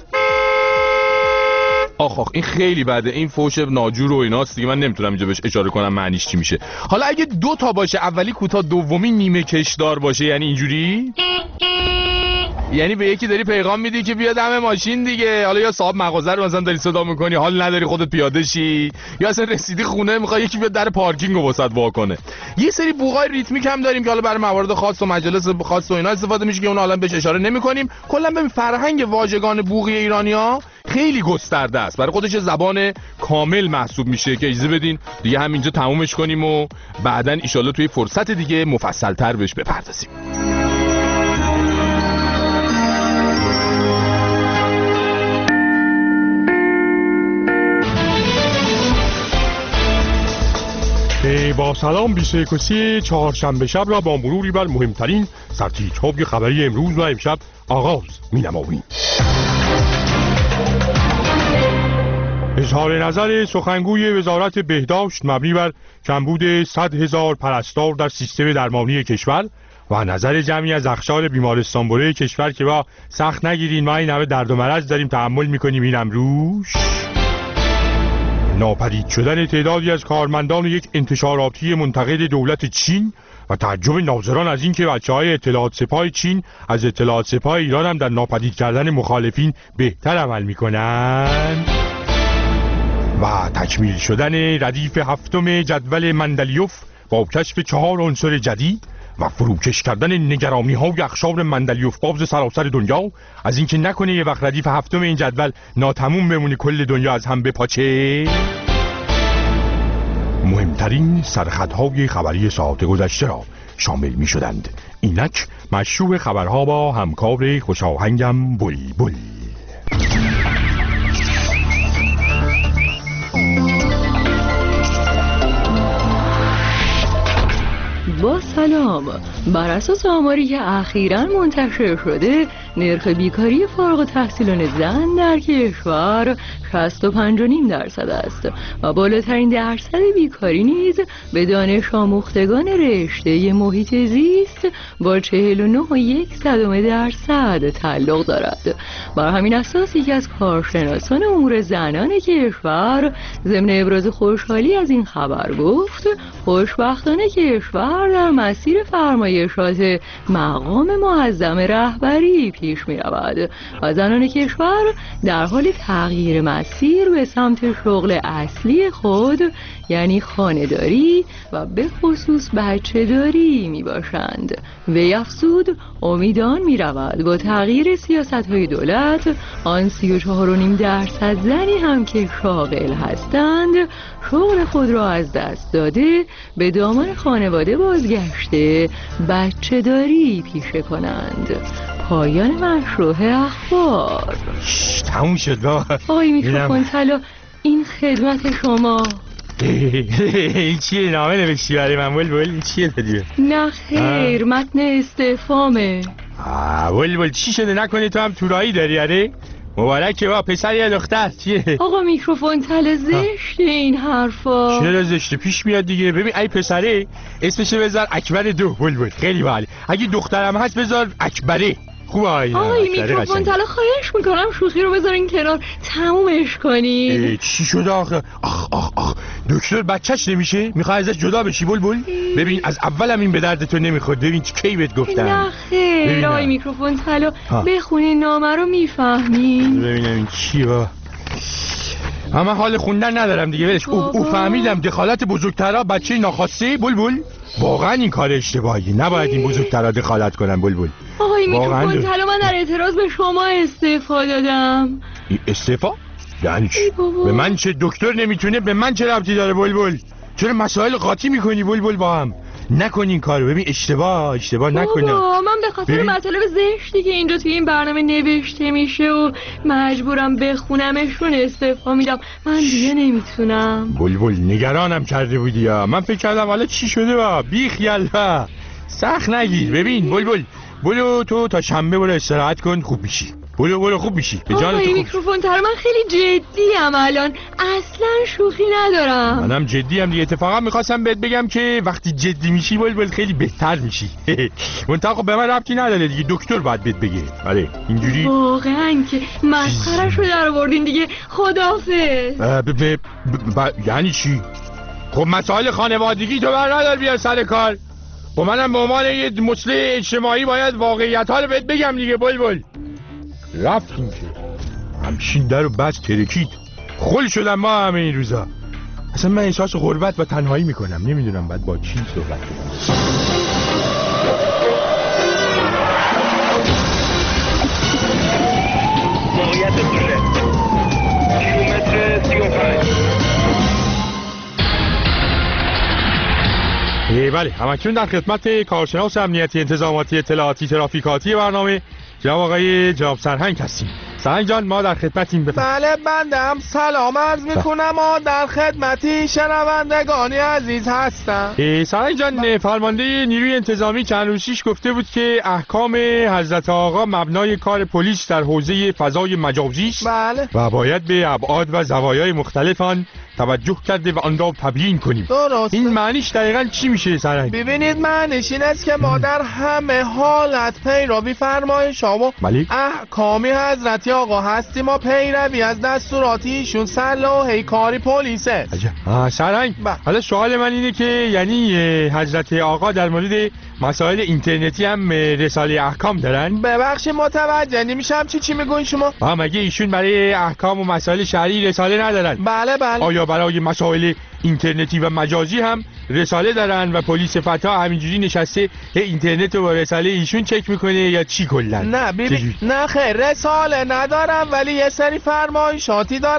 آخ آخ این خیلی بده، این فوش ناجور و ایناست دیگه، من نمیتونم اینجا بهش اشاره کنم معنیش چی میشه. حالا اگه دو تا باشه، اولی کوتاه دومی نیمه کشدار باشه یعنی اینجوری، یعنی به یکی داری پیغام میدی که بیا دم ماشین دیگه. حالا یا صاحب مغازه رو مثلا داری صدا میکنی، حال نداری خودت پیاده شی، یا اصلا رسیدی خونه میخوای یکی بیاد در پارکینگ رو واسط وا کنه. یه سری بوقای ریتمیک هم داریم که حالا برای موارد خاص و مجالس خاص و اینا استفاده میشه که اون الان بهش اشاره نمیکنیم. کلا ببین فرهنگ واژگان بوقی ایرانی‌ها خیلی گسترده است، برای خودش زبان کامل محسوب میشه که اجازه بدین دیگه همینجا تمومش کنیم و بعداً ان شاءالله توی فرصت دیگه مفصل‌تر بهش بپردازیم. با سلام بیست و یک و سی چهارشنبه شب را با مروری بر مهمترین سرتیترهای خبری امروز و امشب آغاز می‌نماییم. اظهار نظر سخنگوی وزارت بهداشت مبنی بر کمبود صد هزار پرستار در سیستم درمانی کشور و نظر جمعی از اقشار بیمارستان بره کشور که با سخت نگیرین ما این همه درد و مرض داریم تحمل میکنیم این امروز. ناپدید شدن تعدادی از کارمندان یک انتشاراتی منتقد دولت چین و تعجب ناظران از اینکه بچه‌های اطلاعات سپاه چین از اطلاعات سپاه ایران هم در ناپدید کردن مخالفین بهتر عمل میکنند. و تکمیل شدن ردیف هفتم جدول مندلیوف با کشف چهار عنصر جدید و فروکش کردن نگرانی های اقشار مندلیوف باز سراسر دنیا از اینکه نکنه یه وقت ردیف هفتم این جدول ناتموم بمونه کل دنیا از هم بپاچه. مهمترین سرخطهای خبری ساعت گذشته را شامل می شدند. اینک مشروع خبرها با همکار خوشاهنگم بلبل. با سلام. بر اساس آماری که اخیراً منتشر شده، نرخ بیکاری فارغ التحصیلان زن در کشور شصت و پنج و نیم درصد است و بالاترین درصد بیکاری نیز به دانش آموختگان رشته محیط زیست با چهل و نه و یک صدم درصد تعلق دارد. بر همین اساس یکی از کارشناسان امور زنان کشور ضمن ابراز خوشحالی از این خبر گفت خوشبختانه کشور در مسیر فرمایشات مقام معظم رهبری پیش می رود و زنان کشور در حال تغییر مسیر به سمت شغل اصلی خود یعنی خانه‌داری و به خصوص بچه داری می باشند. وی افزود امیدان می رود با تغییر سیاست های دولت آن سی و چهار و نیم درصد زنی هم که شاغل هستند شغل خود را از دست داده به دامان خانواده بازگشته بچه داری پیشه کنند. پایان مشروع اخبار. تموم شد با آقای میکروفون طلا این خدمت شما. این چیه نامه نوشتی برای من بلبل؟ این چیه دادی؟ نه خیر متن استعفامه. بلبل چی شده نکنی تو هم تورایی داری اره؟ مبارکه با پسر یا دختر چیه؟ آقا میکروفون طلا زشته این حرفا. چرا زشته؟ پیش میاد دیگه. ببین ای پسره اسمشو بذار اکبر دو بلبل خیلی باحال. اگه دخترم هست بذار اکبره. خوبه آیه. آقای میکروفون طلا خواهش میکنم شوخی رو بذارین کنار تمومش کنین. چی شده آخه؟ آخ آخ آخ دکتر بچهش نمیشه؟ میخوای ازش جدا بشی بلبل؟ ببین از اولم این به درد تو نمیخورد. ببین کی بهت گفتم. نه خیر آقای میکروفون طلا بخونین نامه رو میفهمین. ببینم این چیه. اما حال خوندن ندارم دیگه ولش. او, او فهمیدم دخالت بزرگترها بچه ناخواسته بلبل. واقعا این کار اشتباهی. نباید این بزرگترها دخالت کنن بلبل. آقای میکروفون طلا من در اعتراض به شما استعفا دادم. استعفا؟ یعنی چی؟ به من چه؟ دکتر نمیتونه به من چه ربطی داره بلبل؟ چرا مسائل قاطی میکنی بلبل با هم؟ نکن این کارو. ببین اشتباه اشتباه نکنه. بابا من به خاطر مطالب زشتی که اینجا توی این برنامه نوشته میشه و مجبورم بخونمشون استعفا میدم. من دیگه نمیتونم. بلبل نگرانم کرده بودی یا من فکر کردم حالا چی شده با بی خیال با سخت نگیر. ببین بلبل بلو تو تا شنبه برو استراحت کن خوب میشی. بلو بلو خوب میشی. به جان تو میکروفون تر من خیلی جدیم الان اصلا شوخی ندارم. منم جدی ام دیگه. اتفاقا میخواستم بهت بگم که وقتی جدی میشی بلبل خیلی بهتر میشی. منتها به من ربطی نداره دیگه. دکتر باید بهت بگه. آره اینجوری واقعا که مسخره‌شو در آوردین دیگه. خداحافظ. یعنی چی؟ خب مسائل خانوادگی تو بر ندار بیا سر کار. خب منم به عنوان یه مصلح اجتماعی باید واقعیت ها رو بهت بگم دیگه بلبل. رفتیم که همشین در و بس ترکید خل شدم ما همه این روزا. اصلا من احساس غربت و تنهایی میکنم. نمیدونم باید با چی صحبت کنم. موقعیت دوله کیلومتر سی و پنج. بله همکنون در خدمت کارشناس امنیتی انتظاماتی اطلاعاتی ترافیکاتی برنامه جناب آقای جناب سرهنگ هستیم. سرهنگ جان ما در خدمتیم. بله بندم سلام عرض میکنم. ما در خدمتی شنوندگانی عزیز هستم. سرهنگ جان فرمانده نیروی انتظامی چند روز پیش گفته بود که احکام حضرت آقا مبنای کار پلیس در حوزه فضای مجازی است. بله. و باید به ابعاد و زوایای مختلف آن توجه کرده و آن را تبیین کنیم. درست. این معنیش دقیقاً چی میشه سرهنگ؟ ببینید معنیش این است که ما در همه حالت پیروی فرمایش و احکامی حضرت آقا هستیم و پیروی از دستورات ایشون صلاح کاری پلیسه. آه سرهنگ حالا سوال من اینه که یعنی حضرت آقا در مورد مسائل اینترنتی هم رساله احکام دارن؟ ببخشید متوجه نمیشم چی چی میگوین شما؟ آه مگه ایشون برای احکام و مسائل شرعی رساله ندارن؟ بله بله. آیا برای مسائل اینترنتی و مجازی هم رساله دارن و پلیس فتا همینجوری نشسته اینترنت رو با رساله ایشون چک میکنه یا چی کلا؟ نه ببین نه خیر رساله ندارم ولی یه سری فرمایشاتی دارن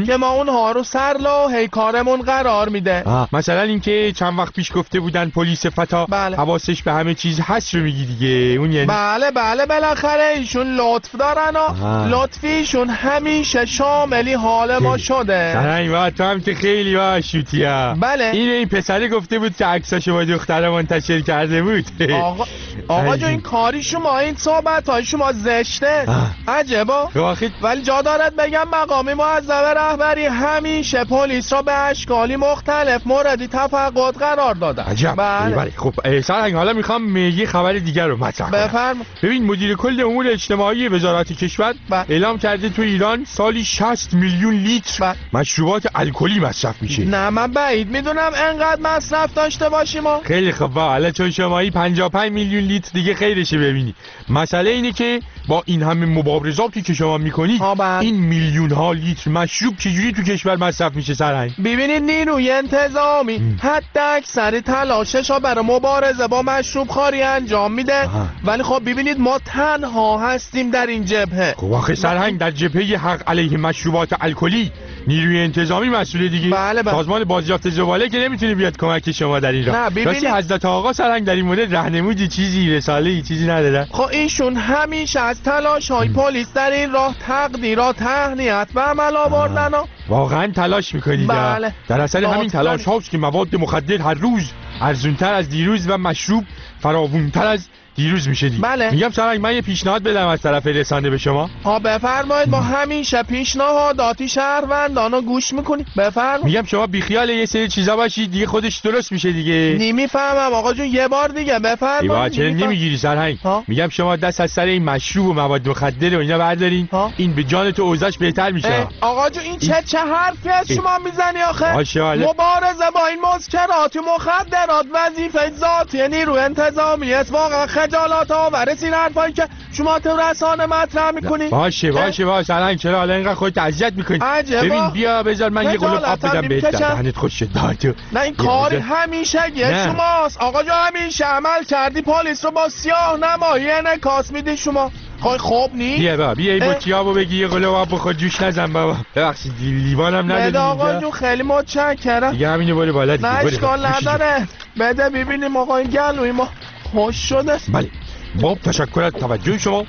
که ما اونها رو سر لوحه کارمون قرار میده. مثلا اینکه چند وقت پیش گفته بودن پلیس فتا بله. حواسش به همه چیز هست رو میگی دیگه، اون یعنی بله بله بالاخره ایشون لطف دارن و لطفیشون همیشه شاملی حال ما شده. سرنگ با تو هم که خیلی وحشوتی هم. بله این این پسره گفته بود که عکساشو با دختره منتشر کرده بود. آقا آقا جو این کاری شما، این صحبت های شما زشته. عجبا ولی جا دارد بگم مقامی معظم رهبری همیشه پلیس را به اشکالی مختلف موردی تفقد قرار دادن. عجب. بله. بله خب سرنگ حالا میخوام یه خبر دیگر رو مطرح کنم. بفرم. ببین مدیر کل امور اجتماعی وزارت کشور بله. اعلام کرده تو ایران سالی شصت میلیون لیتر بله. مشروبات الکلی مصرف میشه. نه من بعید میدونم انقدر مصرف داشته باشیم. خیلی خب حالا چون شمایی پنجاه و پنج میلیون لیتر دیگه خیرشه. ببینی مسئله اینه که با این همه مبارزاتی که شما میکنید این میلیون ها لیتر مشروب چجوری تو کشور مصرف میشه سرنگ؟ ببینید نیروی انتظامی حتی اکثر تلاشش ها برای مبارزه با مشروب خواری انجام میده. ولی خب ببینید ما تنها هستیم در این جبهه. خب آخه سرهنگ در جبهه حق علیه مشروبات الکلی نیروی انتظامی مسئول دیگه. بله بله. سازمان بازیافت زباله که نمیتونه بیاد کمک شما در این راه. راستی حضرت آقا سرهنگ در این مورد راهنمودی چیزی رساله‌ای چیزی نداره؟ خب ایشون همیشه از تلاش های پلیس در این راه تقدیرات تهنیت به عمل آوردن. واقعا تلاش میکنید. بله. در اصل همین تلاش هاست که مواد مخدر هر روز ارزونتر از دیروز و مشروب فراوونتر از دیروز میشه دیگه. بله. میگم سرنگ من یه پیشنهاد بدم از طرف رسانه به شما. ها بفرمایید. ما همیشه پیشنهاداتی شهروندانو گوش میکنیم. بفرمایید. میگم شما بیخیال یه سری چیزا باشید دیگه خودش درست میشه دیگه. نمیفهمم آقا جون یه بار دیگه بفرمایید. ایوا چرا نمیگیری سرهنگ؟ میگم شما دست از سر این مشروب و مواد مخدر و اینا بردارین ها؟ این به جان تو اوضاعش بهتر میشه. آقا جون این چه چه حرفی از شما میزنی آخه؟ ماشاءالله. مبارزه با این مسکرات و مخدرات وظیفه ذاتی نیرو انتظامی است. واقعا خجالت آوره این حرفایی که شما تو رسانه مطرح میکنی. باشه باشه باشه سرنگ چرا حالا اینقدر خودت اذیت میکنی؟ ببین بیا بذار من یه قلوب آب بدم بهت. دهنت خوش شد. نه این کاری همیشه یه شماست آقا جو. همیشه عمل کردی پلیس رو با سیاه نمایی انعکاس میدی شما. خب خوب نی؟ بیا بابا بیا این بطیابو بگی یه قلوب آب بخور جوش نزن بابا. ببخشید لیوانم ندادی. بده آقا جو خیلی متشکرم. دیگه همینو بری بالا دیگه. نه اشکال نداره. بده ببینیم آقا این گلوی ما خوش شده. بله با تشکر از توجه شما.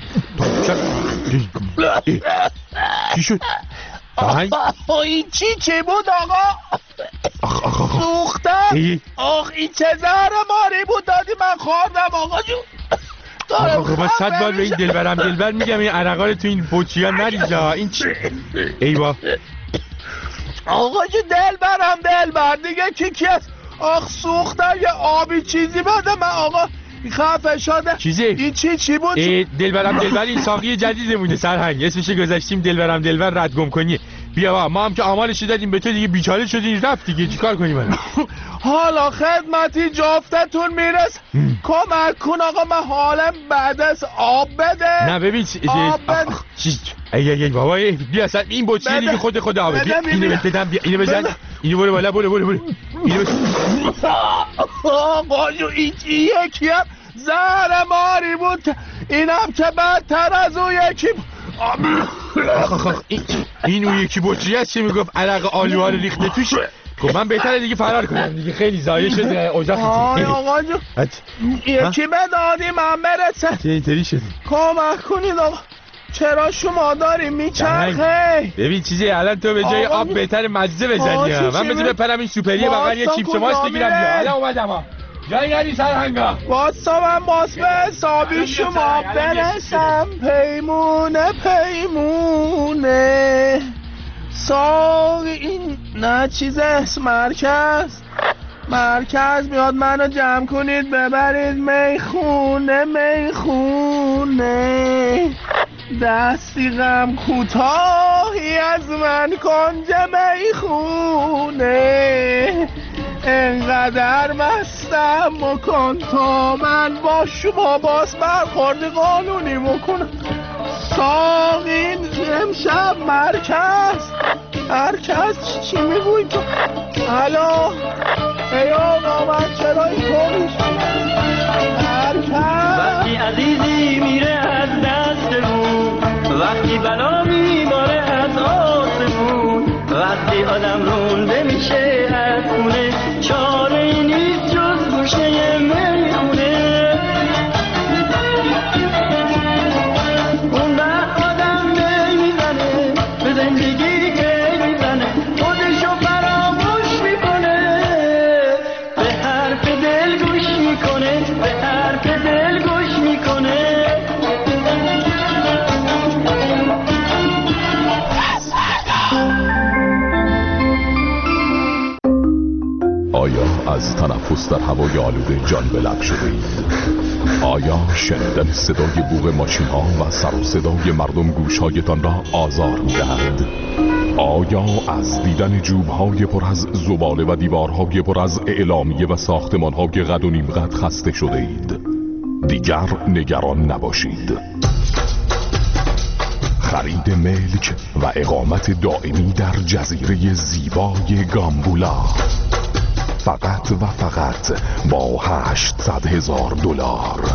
چی شد؟ این چی چی بود آقا؟ آخ آخ آخ سوخته؟ آخ این چه زهر ماری بود دادی من خوردم آقا جون. آقا من صد بار به این دلبرم دلبر میگم این عرقا رو تو این بوچیا نریزا. این چی؟ ای با آقا جو دلبرم دلبر دیگه کی کی است؟ آخ سوخته یه آبی چیزی بده من آقا خفه شده. چیزی؟ این چی چی بود؟ دلبرم دلبر این ساقی جدیدمونه سرهنگ. اسمش گذاشتیم دلبرم دلبر رد گم کنی. بیا با ما هم که آمالش دادیم به تو دیگه بیچاره شدی رفت دیگه چیکار کنیم الان؟ حالا خدمتی جفتتون میرس. کمک کن آقا من حالم بعد از آب بده. نه ببین آب بده. ای ای ای بابا بیا اصلا این بطری دیگه خود خود آبه. بیا اینو بدم بیا اینو بزن. اینو برو بالا برو برو برو. اینو بزن. آقا جو این یکی هم زهر ماری بود که اینم که بدتر از اون یکی آخ آخ این اون یکی بطری هست چه میگفت عرق آلوها رو ریخته توش. خب من بهتره دیگه فرار کنم دیگه خیلی زایه شده اوضاع خیلی. آقا جو یکی بدادی من برسه. چه اینطوری شدی؟ کمک کنید آقا. چرا شما داری میچرخه؟ ببین چیزی الان تو به جای آب بهتر مزه بزنی. من بذار بپرم این سوپریه بغل یه چیپس ماست بگیرم. حالا اومدم ها جایی ندی سرهنگا. واسه من باز به حسابی شما برسم. پیمونه پیمونه ساقی این نه چیز است. مرکز مرکز میاد منو جمع کنید ببرید میخونه میخونه. دستی غم کوتاهی از من کنج میخونه. انقدر مستم مکن تا من با شما باز برخورد قانونی مکنم. ساقین امشب مرکز مرکز چی میگوی تو؟ الو ای آقا من چرا این طوری شدم؟ مرکز وقتی عزیزی میره از دستمون، وقتی بلا میباره از آسمون، از تنفس در هوای آلوده جان به لب شده اید؟ آیا شنیدن صدای بوق ماشین ها و سر و صدای مردم گوشهایتان را آزار می دهد؟ آیا از دیدن جوب های پر از زباله و دیوارهای پر از اعلامیه و ساختمان های قد و نیم قد خسته شده اید؟ دیگر نگران نباشید. خرید ملک و اقامت دائمی در جزیره زیبای گامبولا فقط و فقط با هشتصد هزار دلار.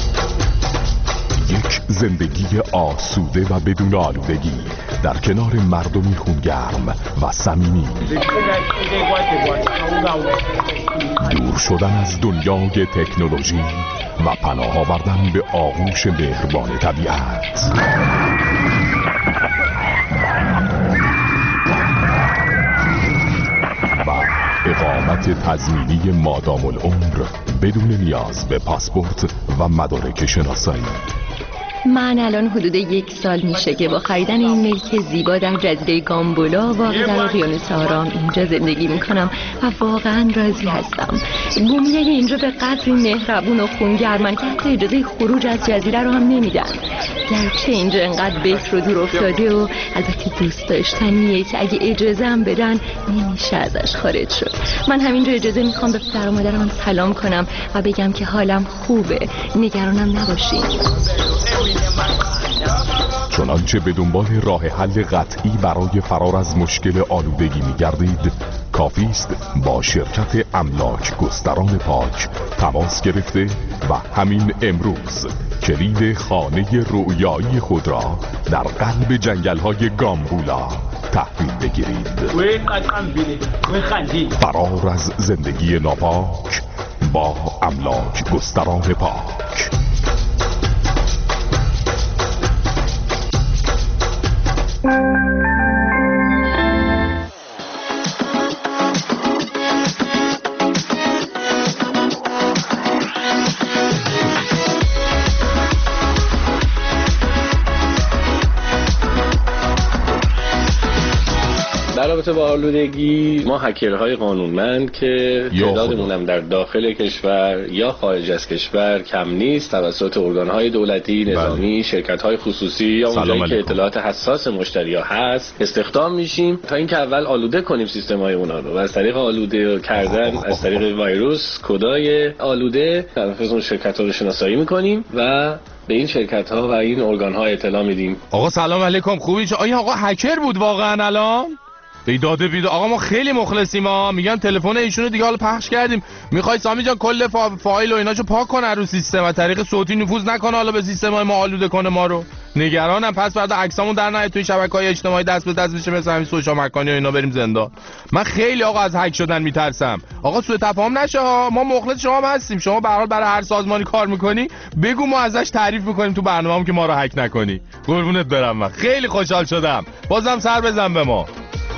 یک زندگی آسوده و بدون آلودگی در کنار مردمی خونگرم و صمیمی. دور شدن از دنیای تکنولوژی و پناه آوردن به آغوش مهربان طبیعت. و اقامت تضمینی مادام العمر بدون نیاز به پاسپورت و مدارک شناسایی. من الان حدود یک سال میشه که با خریدن این ملک زیبا در جزیره گامبولا واقع در اقیانوس آرام اینجا زندگی میکنم و واقعا راضی هستم. بومی اینجا به قدری مهربون و خونگرمن که حتی اجازه خروج از جزیره رو هم نمیدن. گرچه اینجا انقدر بکر و دور افتاده و البته دوست داشتنیه که اگه اجازه هم بدن نمیشه ازش خارج شد. من همینجا اجازه میخوام به پدر و مادرم سلام کنم و بگم که حالم خوبه، نگرانم نباشین. چنانچه به دنبال راه حل قطعی برای فرار از مشکل آلودگی می‌گردید، کافی است با شرکت املاک گستران پاک تماس گرفته و همین امروز کلید خانه رویایی خود را در قلب جنگل‌های گامبولا تحویل بگیرید. فرار از زندگی ناپاک با املاک گستران پاک. در رابطه با آلودگی، ما هکرهای قانونمند که تعدادمون هم در داخل کشور یا خارج از کشور کم نیست، توسط ارگانهای دولتی، نظامی، شرکت‌های خصوصی یا اونجایی که اطلاعات حساس مشتری‌ها هست استخدام میشیم تا اینکه اول آلوده کنیم سیستم‌های اونا رو و از طریق آلوده کردن از طریق ویروس کدای آلوده طرف اون شرکت‌ها رو شناسایی می‌کنیم و به این شرکت‌ها و این ارگان‌ها اطلاع میدیم. آقا سلام علیکم، خوبی؟ آیا آقا هکر بود واقعا الان؟ داده بیدو آقا ما خیلی مخلصیم ها. میگن تلفن ایشونو دیگه حالا پخش کردیم. میخوای سامی جان کل فا... فایل و ایناشو پاک کنه رو سیستم و طریق صوتی نفوذ نکنه حالا به سیستم‌های ما آلوده کنه ما رو. نگرانم پس فردا عکسامون در نهایت توی شبکه‌های اجتماعی دست به دست بشه مثل همین سوشا مکانی و اینا بریم زندان. من خیلی آقا از هک شدن میترسم. آقا سوء تفاهم نشه ها. ما مخلص شما هستیم. شما به هر حال برای هر سازمانی کار میکنی بگو ما ازش تعریف میکنیم تو برنامه‌ام که ما رو هک نکنی. قربونت برم. من خیلی خوشحال شدم. بازم سر بزن به ما.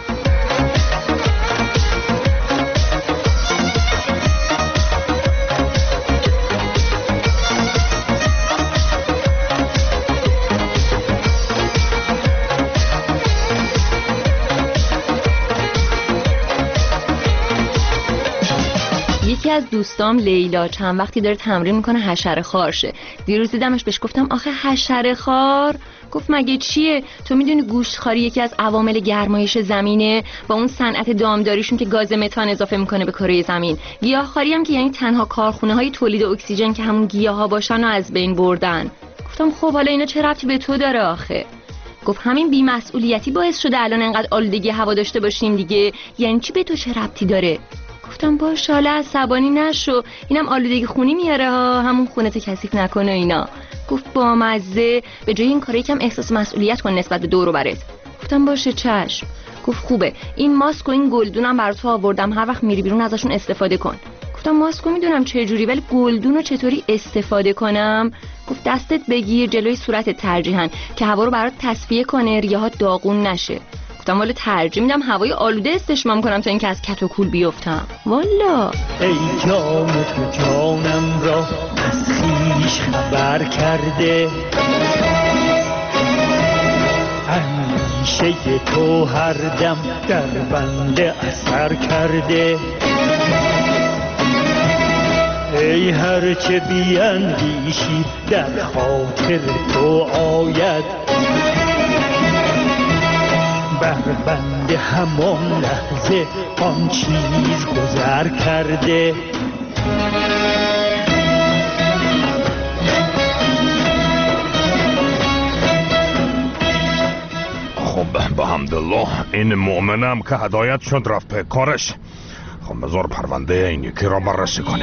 یکی از دوستام لیلا چند وقتی داره تمرین میکنه حشره خوار شه. دیروز دیدمش بهش گفتم آخه حشره خوار؟ گفت مگه چیه؟ تو میدونی گوشتخواری یکی از عوامل گرمایش زمینه با اون صنعت دامداریشون که گاز متان اضافه میکنه به کره زمین. گیاهخواری هم که یعنی تنها کارخونه های تولید اکسیژن که همون گیاها باشن و از بین بردن. گفتم خب حالا اینا چه ربطی به تو داره آخه؟ گفت همین بی‌مسئولیتی باعث شده الان انقدر آلودگی هوا داشته باشیم دیگه. یعنی چی به تو چه ربطی داره؟ گفتم باشه حالا عصبانی نشو، اینم آلودگی خونی میاره ها، همون خونت کثیف نکنه اینا. گفت با مزه، به جای این کار یکم احساس مسئولیت کن نسبت به دور و برت. گفتم باشه چشم. گفت خوبه این ماسک و این گلدونم برات تو آوردم، هر وقت میری بیرون ازشون استفاده کن. گفتم ماسکو میدونم چه جوری ولی گلدون رو چطوری استفاده کنم؟ گفت دستت بگیر جلوی صورتت ترجیحاً که هوا رو برات تصفیه کنه، ریه‌ها داغون نشه. گفتم والا ترجیح میدم هوای آلوده استشمام کنم تا اینکه از کت و کول بیفتم. والا ای جان تو جانم را از خویش خبر کرده، اندیشه تو هر دم در بنده اثر کرده. ای هر که بیندیشی در خاطر تو آید، بر بند همان لحظه آن چیز گذر کرده. خب به حمدالله این مؤمنم که هدایت شد رفت به کارش. خب بذار پرونده این یکی را بررسی کنیم.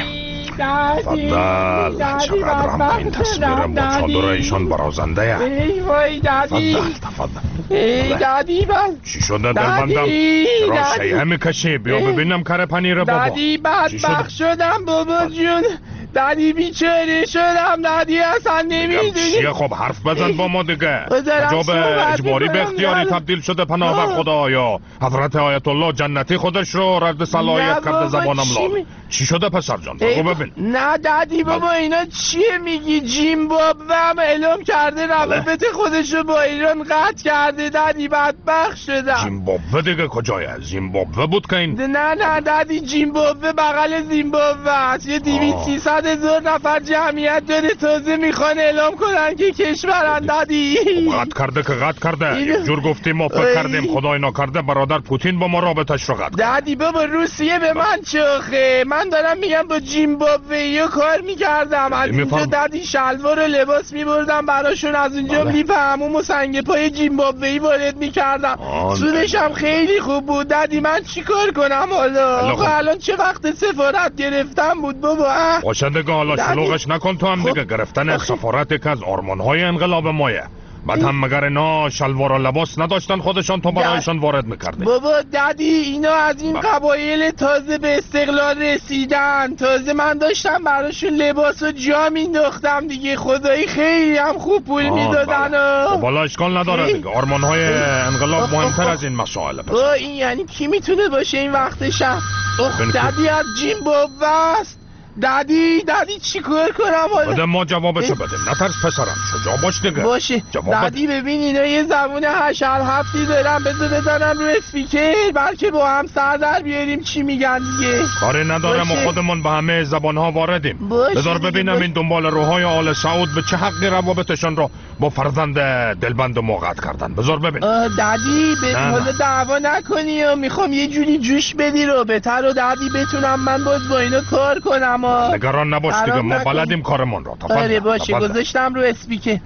فضل چقدرم که این تصویر با چادر ایشان برازنده. ای وای دادی، تفضل تفضل. ای دادی بند چی شده دلبندم؟ چرا شیعه میکشی؟ بیا ببینم کره پنیر بابا. دادی بدبخت شدم بابا جون، دادی بیچاره شدم، دادی اصلا نمیدونی چیه. خب حرف بزن با ما دیگه. عجب اجباری به اختیاری تبدیل شده پناه بر خدا. یا حضرت آیت الله جنتی خودش رو رد صلاحیت کرده زبانم لال. چی شده پسر جان؟ بگو ببین. نه دادی بابا اینا چیه میگی؟ زیمبابوه هم اعلام کرده روابط خودش رو با ایران قطع کرده. دادی بدبخت شدم. زیمبابوه دیگه کجایه؟ زیمبابوه بود که این؟ نه نه دادی زیمبابوه بغل زیمبابوه است. یه دویست سیصد هزار نفر جمعیت داره، تازه میخوان اعلام کنن که کشورن. دادی قطع کرده که قطع کرده. یک جور گفتیم ما فکر کردیم خدا اینا کرده برادر پوتین با ما رابطش رو قطع. دادی بابا روسیه به من چخه، من دارم میگم با زیمبابوه کار میکردم. از اینجا دادی شلوار و لباس میبردم براشون، از اونجا لیپ هموم و سنگ پای زیمبابوهی وارد میکردم. سودش هم خیلی خوب بود. دادی من چیکار کنم حالا؟ الان چه وقت سفارت گرفتم بود بابا؟ باشه دیگه حالا شلوغش نکن تو هم دیگه. گرفتن سفارت که از آرمانهای انقلاب مایه. بعد هم مگر اینا شلوار و لباس نداشتن خودشان تو برایشان وارد میکردی؟ بابا دادی اینا از این قبایل تازه به استقلال رسیدن، تازه من داشتم براشون لباس و جا مینداختم دیگه. خدایی خیلی هم خوب پول میدادن. خب حالا اشکال نداره دیگه. آرمانهای انقلاب مهمتر از این مسائل. اوه این یعنی کی میتونه باشه این وقت شب؟ دادی از زیمبابوه است. دادی دادی چی کار کنم حالا؟ بده ما جوابشو بدیم. نترس پسرم، شجاع باش دیگه. باشه دادی ببین اینا یه زبون هشل هفتی دارم، بذار بزنم روی اسپیکر بلکه با هم سر در بیاریم چی میگن دیگه. کاری ندارم و خودمون به همه زبانها واردیم. بذار ببینم باشه. این دنبال روحای آل سعود به چه حقی روابطشان رو با فرزند دلبند موقت کردن. بذار ببین. دادی به حالا دعوا نکنی و میخوام یه جوری جوش بدی رو بهتر و دادی بتونم من باز با اینا کار کنم. نگران نباش دیگه، ما بلدیم کارمون رو. آره باشه گذاشتم رو اسپیکر.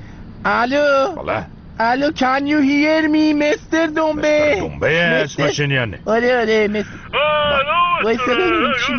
الو بله الو can you hear me مستر دنبه؟ مستر دنبه اسمش این یعنی؟ آره آره مستر وایسا ببینیم چی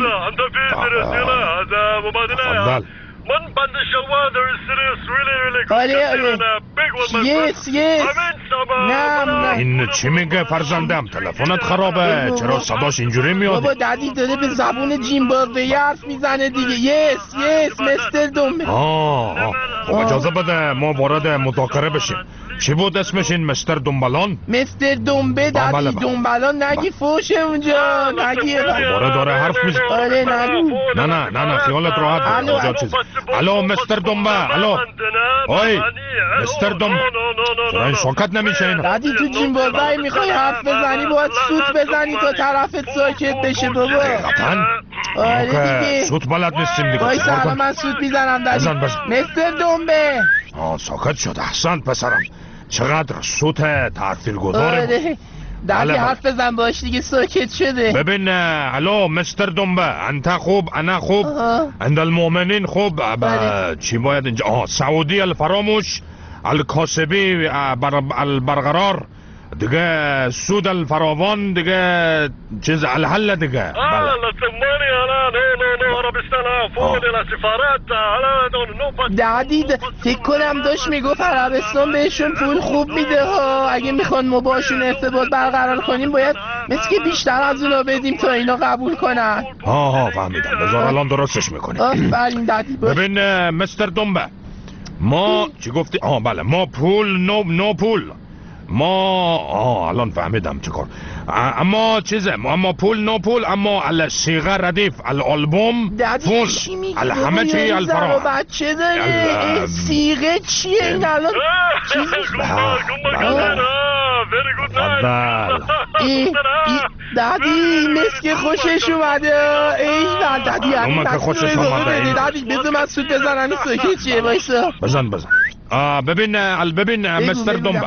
تفضل. من بند شواد serious really really آره آره یس یس نه نه این چی میگه فرزندم؟ تلفنت خرابه، چرا صداش اینجوری میاد؟ بابا دادی داره به زبون زیمبابویی حرف میزنه دیگه. یس یس مستر دنبه. آه خب اجازه بده ما وارد مذاکره بشیم. چی بود اسمش این مستر دنبالان؟ مستر دنبه دادی. دنبالان نگی فوشه اونجا نگی. باره داره حرف میزنه. آره نگو. نه نه نه نه خیالت راحت باش. کجا چیز؟ الو مستر دنبه. الو اوی مستر دنبه، چرا این شوکت نمیشه اینا؟ دادی تو زیمبابوه میخوای حرف بزنی باید سوت بزنی تا طرفت ساکت بشه بابا. حقیقتاً؟ آره دیگه سوت بلد نیستیم دیگه. وایسا الان من سوت میزنم دادی. مستر دنبه. آه ساکت شد. احسن پسرم، چقدر سوت تأثیر گذاره. آره دادی حرف بزن باش دیگه ساکت شده. ببین الو مستر دنبه، انت خوب انا خوب عند المؤمنین خوب. چی باید اینجا؟ آه سعودی الفراموش الکاسبی البرقرار دیگه، سود الفراوان دیگه، چیز الحل دیگه. اه لطمانی انا نو نو عربستان فوق السفارات. دادی فکر کنم داشت میگفت عربستان بهشون پول خوب میده ها. اگه میخوان ما باشون ارتباط برقرار کنیم باید مثل که بیشتر از اونا بدیم تا اینا قبول کنن. ها ها فهمیدم. بذار الان درستش میکنیم. آفرین دادی. ببین مستر دنبه، ما چی گفتی؟ آه بله ما پول نو نو پول ما آه الان فهمیدم چیکار. اما چیزه اما پول نو پول، اما ال صیغه ردیف الالبوم پول ال همه چی الفرا. بچه داره صیغه چیه این الان؟ دادی مسک خوشش اومده. ای نه دادی اون که خوشش اومده. دادی بذار من سود بزنم این سوکه چیه وایسا. بزن بزن. ببین ببین مستر دنبه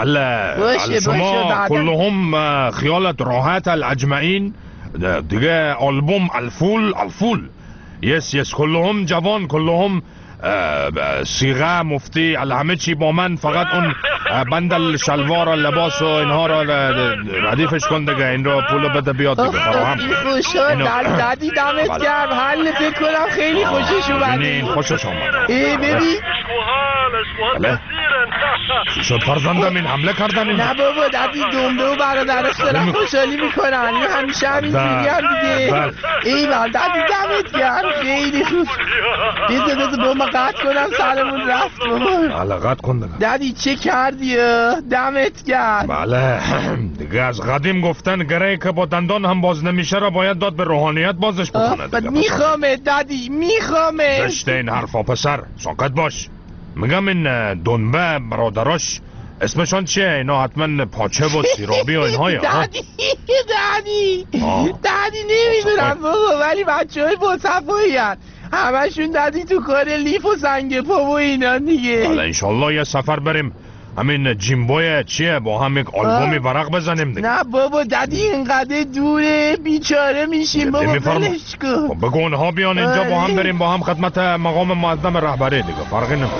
شما كلهم خیالت راحت الاجمعین دیگه آلبوم الفول الفول یس یس كلهم جوان كلهم صیغه مفتی همه چی با من فقط اون بندل شلوار و لباس و اینها را ردیفش کن دیگه این رو پولو بده بیاد دیگه فراهم خوشا دادی دمت گرم حل بکنم خیلی خوشش اومده این خوشش اومده ای ببین بله چی شد فرزندم این حمله کردن این نه بابا دادی دنبه و برادرش دارن خوشحالی میکنن این همیشه همین جوری هم دیگه ای بل دادی دمت گرم خیلی خوش بیزه بیزه با ما قطع کنم سرمون رفت بابا بله قطع کن دیگه دادی چه کردی دمت گرم بله دیگه از قدیم گفتن گره که با دندان هم باز نمیشه را باید داد به روحانیت بازش بکنه دیگه میخوامه دادی میخوامه زشته این حرفا پسر ساکت باش میگم این دنبه برادراش اسمشان چیه؟ اینا حتما پاچه و سیرابی و اینهای دادی دادی دادی نمیدونم بابا ولی بچه های با صفایی هست همشون دادی تو کار لیف و سنگ پا و اینا دیگه حالا انشالله یه سفر بریم همین جیمبوی چیه با هم یک آلبومی ورق بزنیم دیگه نه بابا دادی اینقدر دوره بیچاره میشیم بابا بلش کن بگو اونها بیان اینجا با هم بریم با هم خدمت مقام معظم رهبری دیگه فرقی نمیکنه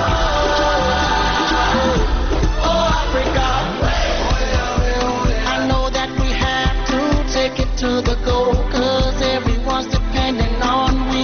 to the goal, cause everyone's depending on we.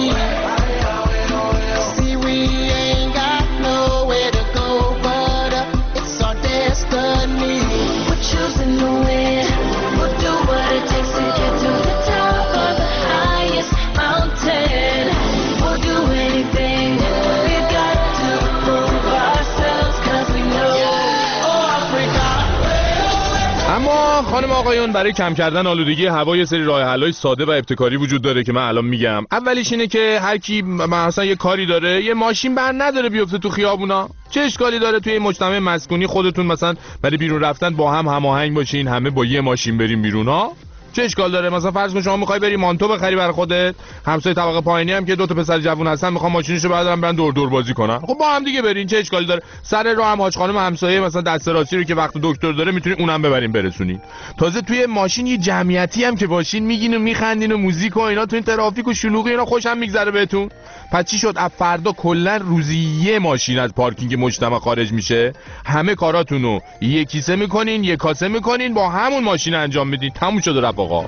See, we ain't got nowhere to go, but uh, it's our destiny. We're choosing to win. We'll do what it takes to get to the top of the highest mountain. We'll do anything. We've got to prove ourselves, cause we know, oh Africa. اما خانم آقایون برای کم کردن آلودگی هوا یه سری راه حل‌های ساده و ابتکاری وجود داره که من الان میگم. اولیش اینه که هر کی مثلا یه کاری داره یه ماشین بر نداره بیفته تو خیابونا. چه اشکالی داره توی مجتمع مسکونی خودتون مثلا برای بیرون رفتن با هم هماهنگ باشین همه با یه ماشین بریم بیرون ها؟ چه اشکال داره؟ مثلا فرض کن شما میخوای بری مانتو بخری برای خودت، همسایه طبقه پایینی هم که دو تا پسر جوون هستن میخوان ماشینشو بردارن برن دور دور بازی کنن، خب با هم دیگه برین، چه اشکالی داره؟ سر راه هم حاج خانم همسایه مثلا دست راستی رو که وقت دکتر داره میتونین اونم ببرین برسونین. تازه توی ماشین یه جمعیتی هم که باشین میگین و میخندین و موزیک و اینا تو این ترافیک و شلوغی اینا خوشم میگذره بهتون. پس چی شد؟ از فردا کلا روزی یه ماشین از پارکینگ مجتمع خارج میشه، همه کاراتونو یک کیسه میکنین یک کاسه میکنین با همون ماشین انجام میدین، تموم شد رفت آقا.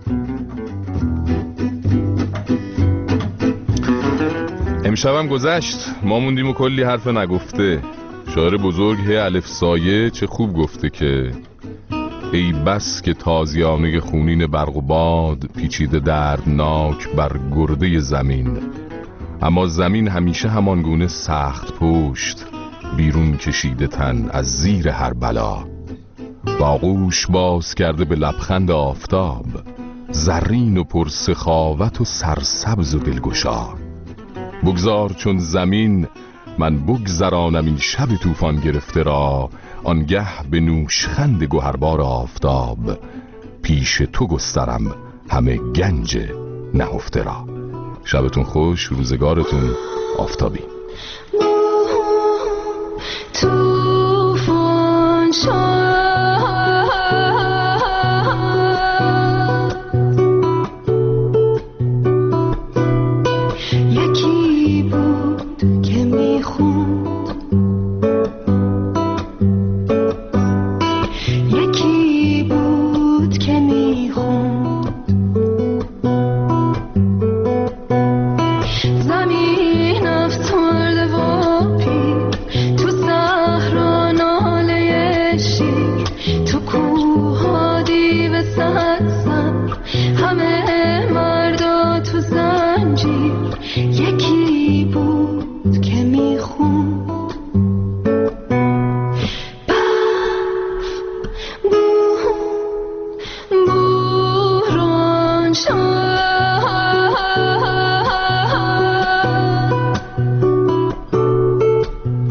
امشبم گذشت ما موندیم و کلی حرف نگفته. شاعر بزرگ هی الف سایه چه خوب گفته که ای بس که تازیانه خونین برق و باد پیچیده دردناک بر گرده زمین، اما زمین همیشه همان گونه سخت پشت بیرون کشیده تن از زیر هر بلا. باغوش باز کرده به لبخند آفتاب، زرین و پرسخاوت و سرسبز و دلگشا. بگذار چون زمین من بگذرانم این شب طوفان گرفته را، آنگه به نوشخند گوهربار آفتاب پیش تو گسترم همه گنج نهفته را. شبتون خوش، روزگارتون آفتابی. طوفان یکی بود که میخوند، یکی بود که میخوند، زمین افسرده و پیر تو صحرا ناله شیر، تو کوه دیو صد سر، همه مردا تو زنجیر، یکی بود که میخوند. برف بود بوران شد،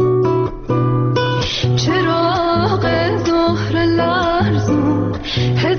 چراغ ظهر لرزون